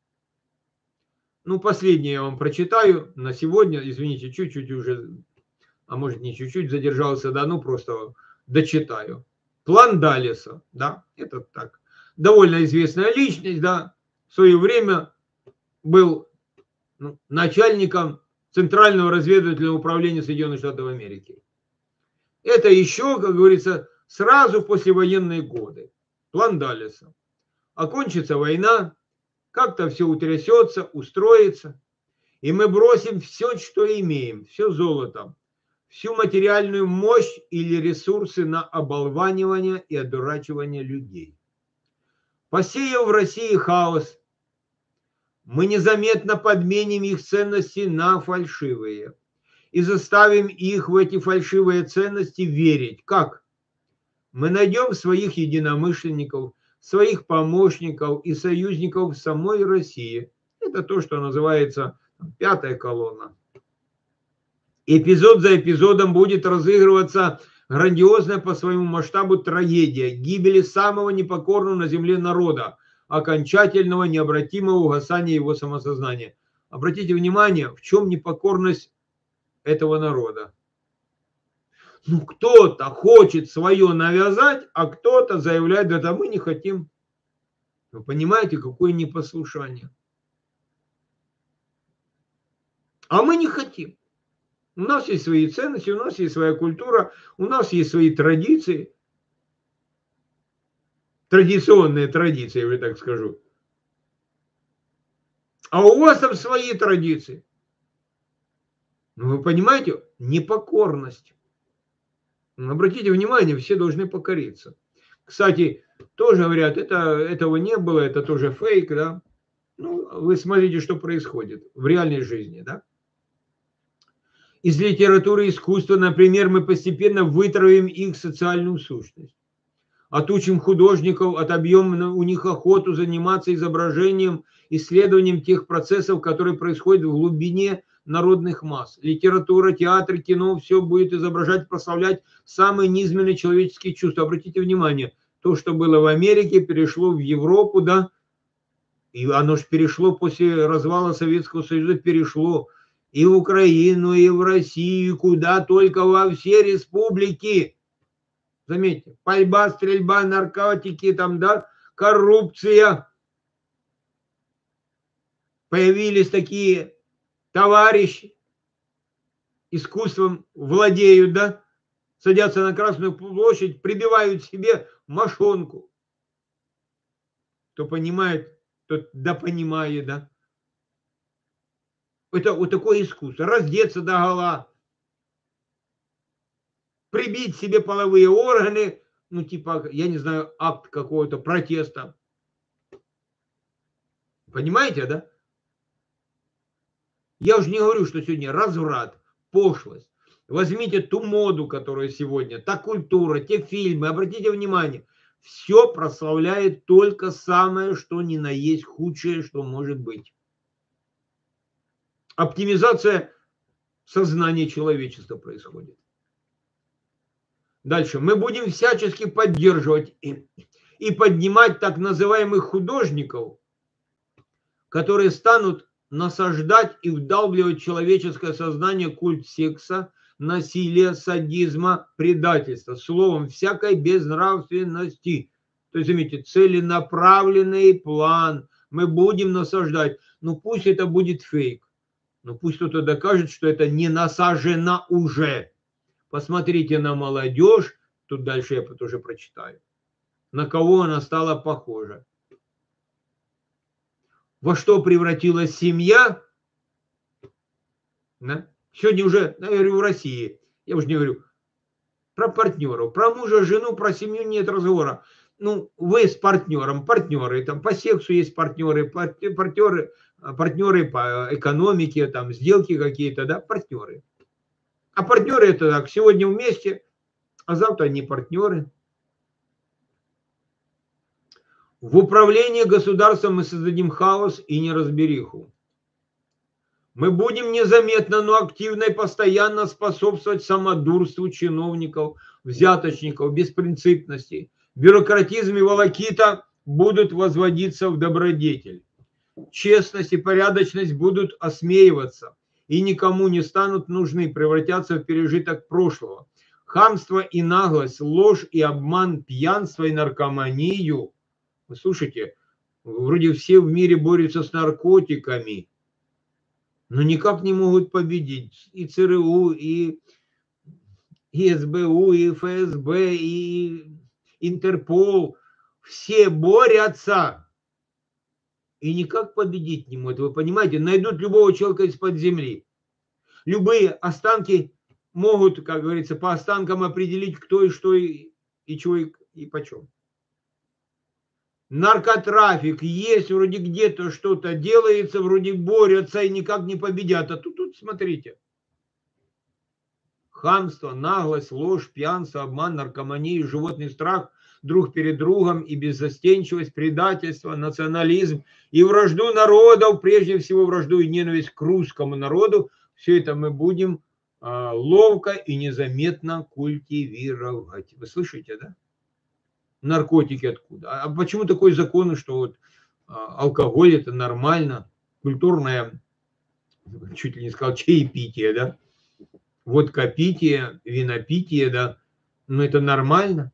Ну, последнее я вам прочитаю на сегодня. Извините, чуть-чуть уже, а может не чуть-чуть задержался, да, ну просто дочитаю. План Даллеса, да, это так. Довольно известная личность, да, в свое время был, ну, начальником Центрального разведывательного управления Соединенных Штатов Америки. Это еще, как говорится, сразу послевоенные годы. План Даллеса. Окончится война, как-то все утрясется, устроится, и мы бросим все, что имеем, все золото, всю материальную мощь или ресурсы на оболванивание и одурачивание людей. Посеяв в России хаос, мы незаметно подменим их ценности на фальшивые и заставим их в эти фальшивые ценности верить. Как? Мы найдем своих единомышленников, своих помощников и союзников в самой России. Это то, что называется пятая колонна. Эпизод за эпизодом будет разыгрываться грандиозная по своему масштабу трагедия гибели самого непокорного на земле народа, окончательного необратимого угасания его самосознания. Обратите внимание, в чем непокорность этого народа. Ну, кто-то хочет свое навязать, а кто-то заявляет: да, да мы не хотим. Вы понимаете, какое непослушание? А мы не хотим. У нас есть свои ценности, у нас есть своя культура, у нас есть свои традиции. Традиционные традиции, я так скажу. А у вас там свои традиции. Ну, вы понимаете, непокорность. Обратите внимание, все должны покориться. Кстати, тоже говорят, это, этого не было, это тоже фейк, да. Ну, вы смотрите, что происходит в реальной жизни, да. Из литературы и искусства, например, мы постепенно вытравим их социальную сущность. Отучим художников, отобьем у них охоту заниматься изображением, исследованием тех процессов, которые происходят в глубине народных масс. Литература, театр, кино, все будет изображать, прославлять самые низменные человеческие чувства. Обратите внимание, то, что было в Америке, перешло в Европу, да, и оно же перешло после развала Советского Союза, перешло и в Украину, и в Россию, куда только, во все республики. Заметьте, пальба, стрельба, наркотики, там, да, коррупция. Появились такие товарищи, искусством владеют, да, садятся на Красную площадь, прибивают себе мошонку. Кто понимает, тот да понимает, да. Это вот такое искусство. Раздеться догола, прибить себе половые органы, ну типа, я не знаю, акт какого-то протеста. Понимаете, да? Я уже не говорю, что сегодня разврат, пошлость. Возьмите ту моду, которая сегодня, та культура, те фильмы, обратите внимание, все прославляет только самое, что ни на есть худшее, что может быть. Оптимизация сознания человечества происходит. Дальше. Мы будем всячески поддерживать и, и поднимать так называемых художников, которые станут насаждать и вдалбливать в человеческое сознание культ секса, насилия, садизма, предательства. Словом, всякой безнравственности. То есть, заметьте, целенаправленный план. Мы будем насаждать. Ну, пусть это будет фейк. Ну пусть кто-то докажет, что это не насажено уже. Посмотрите на молодежь, тут дальше я тоже прочитаю, на кого она стала похожа. Во что превратилась семья? Да? Сегодня уже, я говорю, в России, я уже не говорю про партнеров, про мужа, жену, про семью нет разговора. Ну, вы с партнером, партнеры, там по сексу есть партнеры, партнеры, партнеры по экономике, там сделки какие-то, да, партнеры. А партнеры это так, сегодня вместе, а завтра не партнеры. В управлении государством мы создадим хаос и неразбериху. Мы будем незаметно, но активно и постоянно способствовать самодурству чиновников, взяточников, беспринципности. Бюрократизм и волокита будут возводиться в добродетель. Честность и порядочность будут осмеиваться и никому не станут нужны, превратятся в пережиток прошлого. Хамство и наглость, ложь и обман, пьянство и наркоманию. Вы слушайте, вроде все в мире борются с наркотиками, но никак не могут победить и ЦРУ, и, и СБУ, и ФСБ, и Интерпол. Все борются и никак победить не могут. Вы понимаете, найдут любого человека из-под земли. Любые останки могут, как говорится, по останкам определить, кто и что, и, и чего, и, и почем. Наркотрафик есть, вроде где-то что-то делается, вроде борются и никак не победят. А тут, тут смотрите. Хамство, наглость, ложь, пьянство, обман, наркомания, животный страх друг перед другом и беззастенчивость, предательство, национализм и вражду народов, прежде всего вражду и ненависть к русскому народу. Все это мы будем а, ловко и незаметно культивировать. Вы слышите, да? Наркотики откуда? А почему такой закон, что вот алкоголь это нормально, культурное, чуть ли не сказал, чаепитие, да? Водкопитие, винопитие, да? Но это нормально.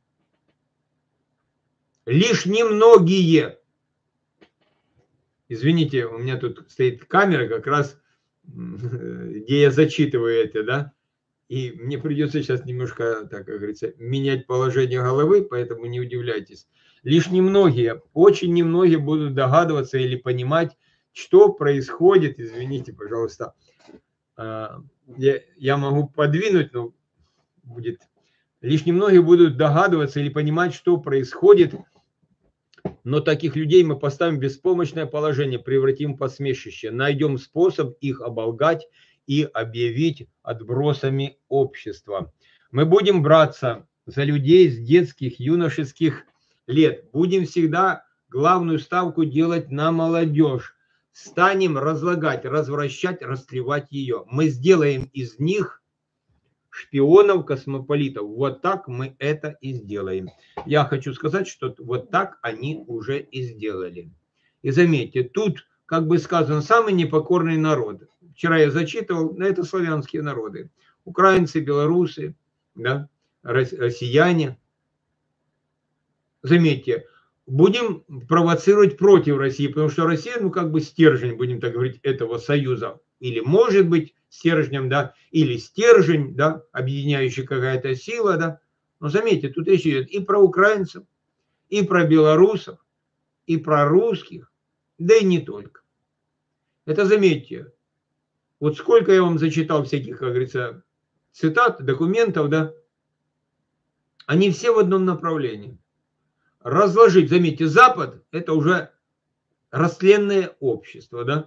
Лишь немногие, извините, у меня тут стоит камера как раз, где я зачитываю это, да? И мне придется сейчас немножко, так как говорится, менять положение головы, поэтому не удивляйтесь. Лишь немногие, очень немногие будут догадываться или понимать, что происходит. Извините, пожалуйста. Я, я могу подвинуть, но будет... Лишь немногие будут догадываться или понимать, что происходит. Но таких людей мы поставим в беспомощное положение, превратим в посмешище. Найдем способ их оболгать и объявить отбросами общества. Мы будем браться за людей с детских, юношеских лет. Будем всегда главную ставку делать на молодежь. Станем разлагать, развращать, растлевать ее. Мы сделаем из них шпионов, космополитов. Вот так мы это и сделаем. Я хочу сказать, что вот так они уже и сделали. И заметьте, тут, как бы сказано, самый непокорный народ. Вчера я зачитывал, это славянские народы. Украинцы, белорусы, да, россияне. Заметьте, будем провоцировать против России, потому что Россия, ну, как бы стержень, будем так говорить, этого союза. Или может быть стержнем, да, или стержень, да, объединяющий какая-то сила, да. Но заметьте, тут речь идет и про украинцев, и про белорусов, и про русских, да и не только. Это заметьте. Вот сколько я вам зачитал всяких, как говорится, цитат, документов, да, они все в одном направлении. Разложить, заметьте, Запад – это уже растленное общество, да.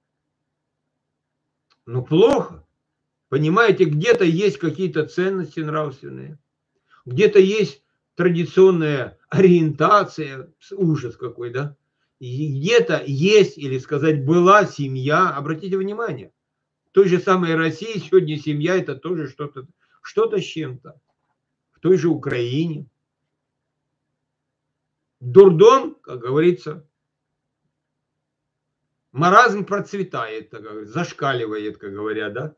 Ну, плохо. Понимаете, где-то есть какие-то ценности нравственные, где-то есть традиционная ориентация, ужас какой, да. И где-то есть, или сказать, была семья, обратите внимание. В той же самой России сегодня семья это тоже что-то что-то с чем-то. В той же Украине. Дурдом, как говорится, маразм процветает, так говорится, зашкаливает, как говорят, да.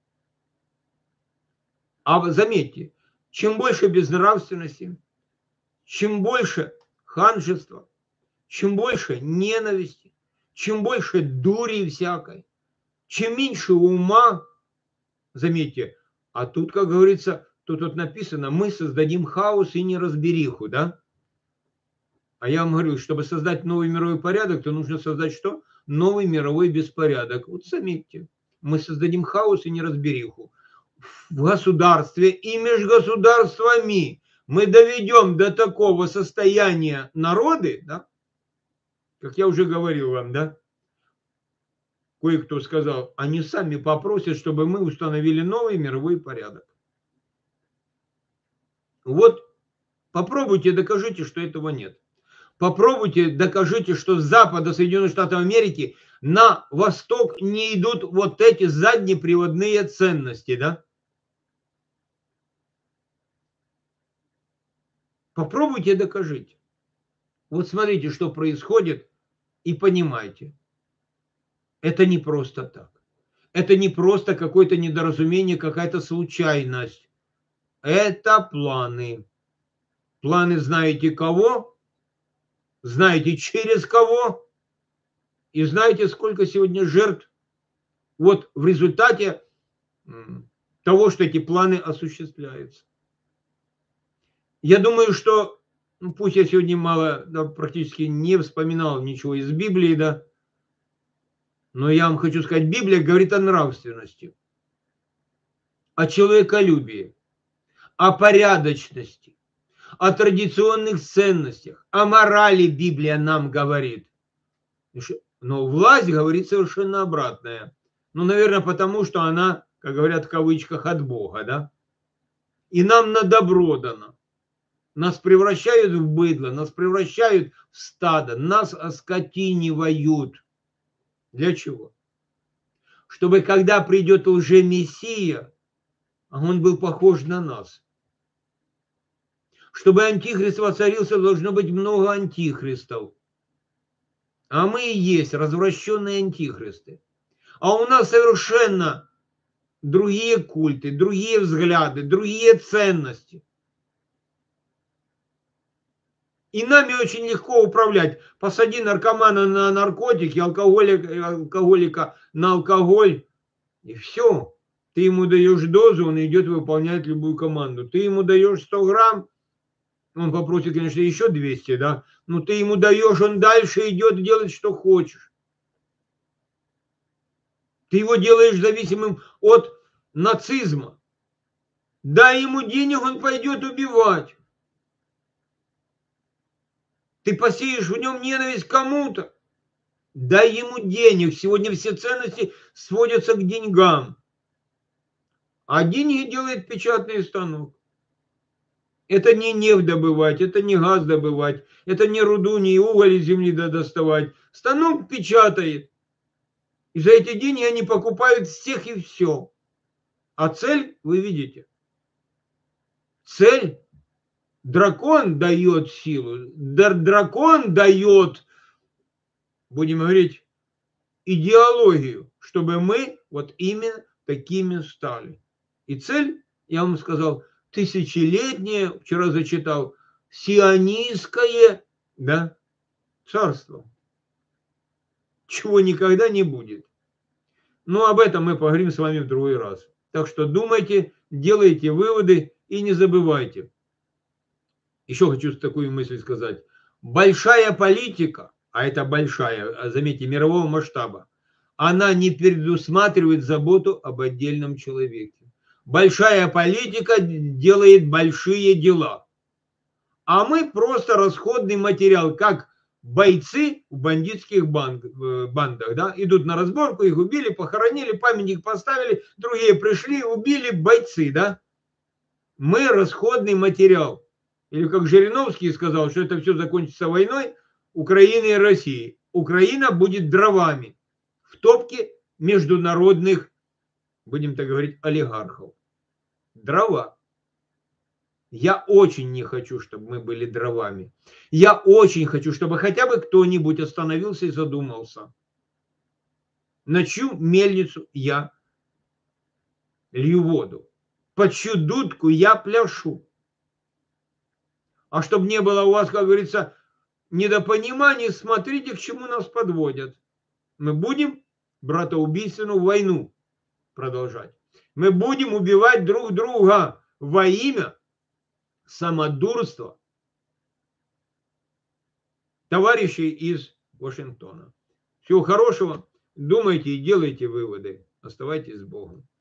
А заметьте, чем больше безнравственности, чем больше ханжества, чем больше ненависти, чем больше дури всякой, Чем меньше ума, заметьте, а тут, как говорится, тут вот написано, мы создадим хаос и неразбериху, да? А я вам говорю, чтобы создать новый мировой порядок, то нужно создать что? Новый мировой беспорядок. Вот заметьте, мы создадим хаос и неразбериху в государстве и между государствами. Мы доведем до такого состояния народы, да? Как я уже говорил вам, да? Кое-кто сказал, они сами попросят, чтобы мы установили новый мировой порядок. Вот попробуйте, докажите, что этого нет. Попробуйте, докажите, что с Запада, Соединенных Штатов Америки на восток не идут вот эти заднеприводные ценности, да? Попробуйте, докажите. Вот смотрите, что происходит, и понимайте. Это не просто так. Это не просто какое-то недоразумение, какая-то случайность. Это планы. Планы знаете кого? Знаете через кого? И знаете, сколько сегодня жертв вот в результате того, что эти планы осуществляются. Я думаю, что, ну, пусть я сегодня мало, да, практически не вспоминал ничего из Библии, да, но я вам хочу сказать, Библия говорит о нравственности, о человеколюбии, о порядочности, о традиционных ценностях, о морали Библия нам говорит. Но власть говорит совершенно обратное. Ну, наверное, потому что она, как говорят в кавычках, от Бога, да? И нам на добро дано. Нас превращают в быдло, нас превращают в стадо, нас оскотинивают. Для чего? Чтобы когда придет лжемессия, он был похож на нас. Чтобы антихрист воцарился, должно быть много антихристов. А мы и есть развращенные антихристы. А у нас совершенно другие культы, другие взгляды, другие ценности. И нами очень легко управлять. Посади наркомана на наркотики, алкоголика, алкоголика на алкоголь, и все. Ты ему даешь дозу, он идет выполнять любую команду. Ты ему даешь сто грамм, он попросит, конечно, еще двести, да? Но ты ему даешь, он дальше идет делать, что хочешь. Ты его делаешь зависимым от нацизма. Дай ему денег, он пойдет убивать. Ты посеешь в нем ненависть к кому-то. Дай ему денег. Сегодня все ценности сводятся к деньгам. А деньги делает печатный станок. Это не нефть добывать, это не газ добывать, это не руду, не уголь из земли доставать. Станок печатает. И за эти деньги они покупают всех и все. А цель, вы видите, цель, дракон дает силу, дракон дает, будем говорить, идеологию, чтобы мы вот именно такими стали. И цель, я вам сказал, тысячелетнее, вчера зачитал, сионистское, да, царство, чего никогда не будет. Но об этом мы поговорим с вами в другой раз. Так что думайте, делайте выводы и не забывайте. Еще хочу такую мысль сказать. Большая политика, а это большая, заметьте, мирового масштаба, она не предусматривает заботу об отдельном человеке. Большая политика делает большие дела. А мы просто расходный материал, как бойцы в бандитских банд, бандах. Да? Идут на разборку, их убили, похоронили, памятник поставили, другие пришли, убили, бойцы. Да? Мы расходный материал. Или как Жириновский сказал, что это все закончится войной Украины и России. Украина будет дровами в топке международных, будем так говорить, олигархов. Дрова. Я очень не хочу, чтобы мы были дровами. Я очень хочу, чтобы хотя бы кто-нибудь остановился и задумался. На чью мельницу я лью воду? Под чью дудку я пляшу? А чтобы не было у вас, как говорится, недопонимания, смотрите, к чему нас подводят. Мы будем братоубийственную войну продолжать. Мы будем убивать друг друга во имя самодурства товарищей из Вашингтона. Всего хорошего. Думайте и делайте выводы. Оставайтесь с Богом.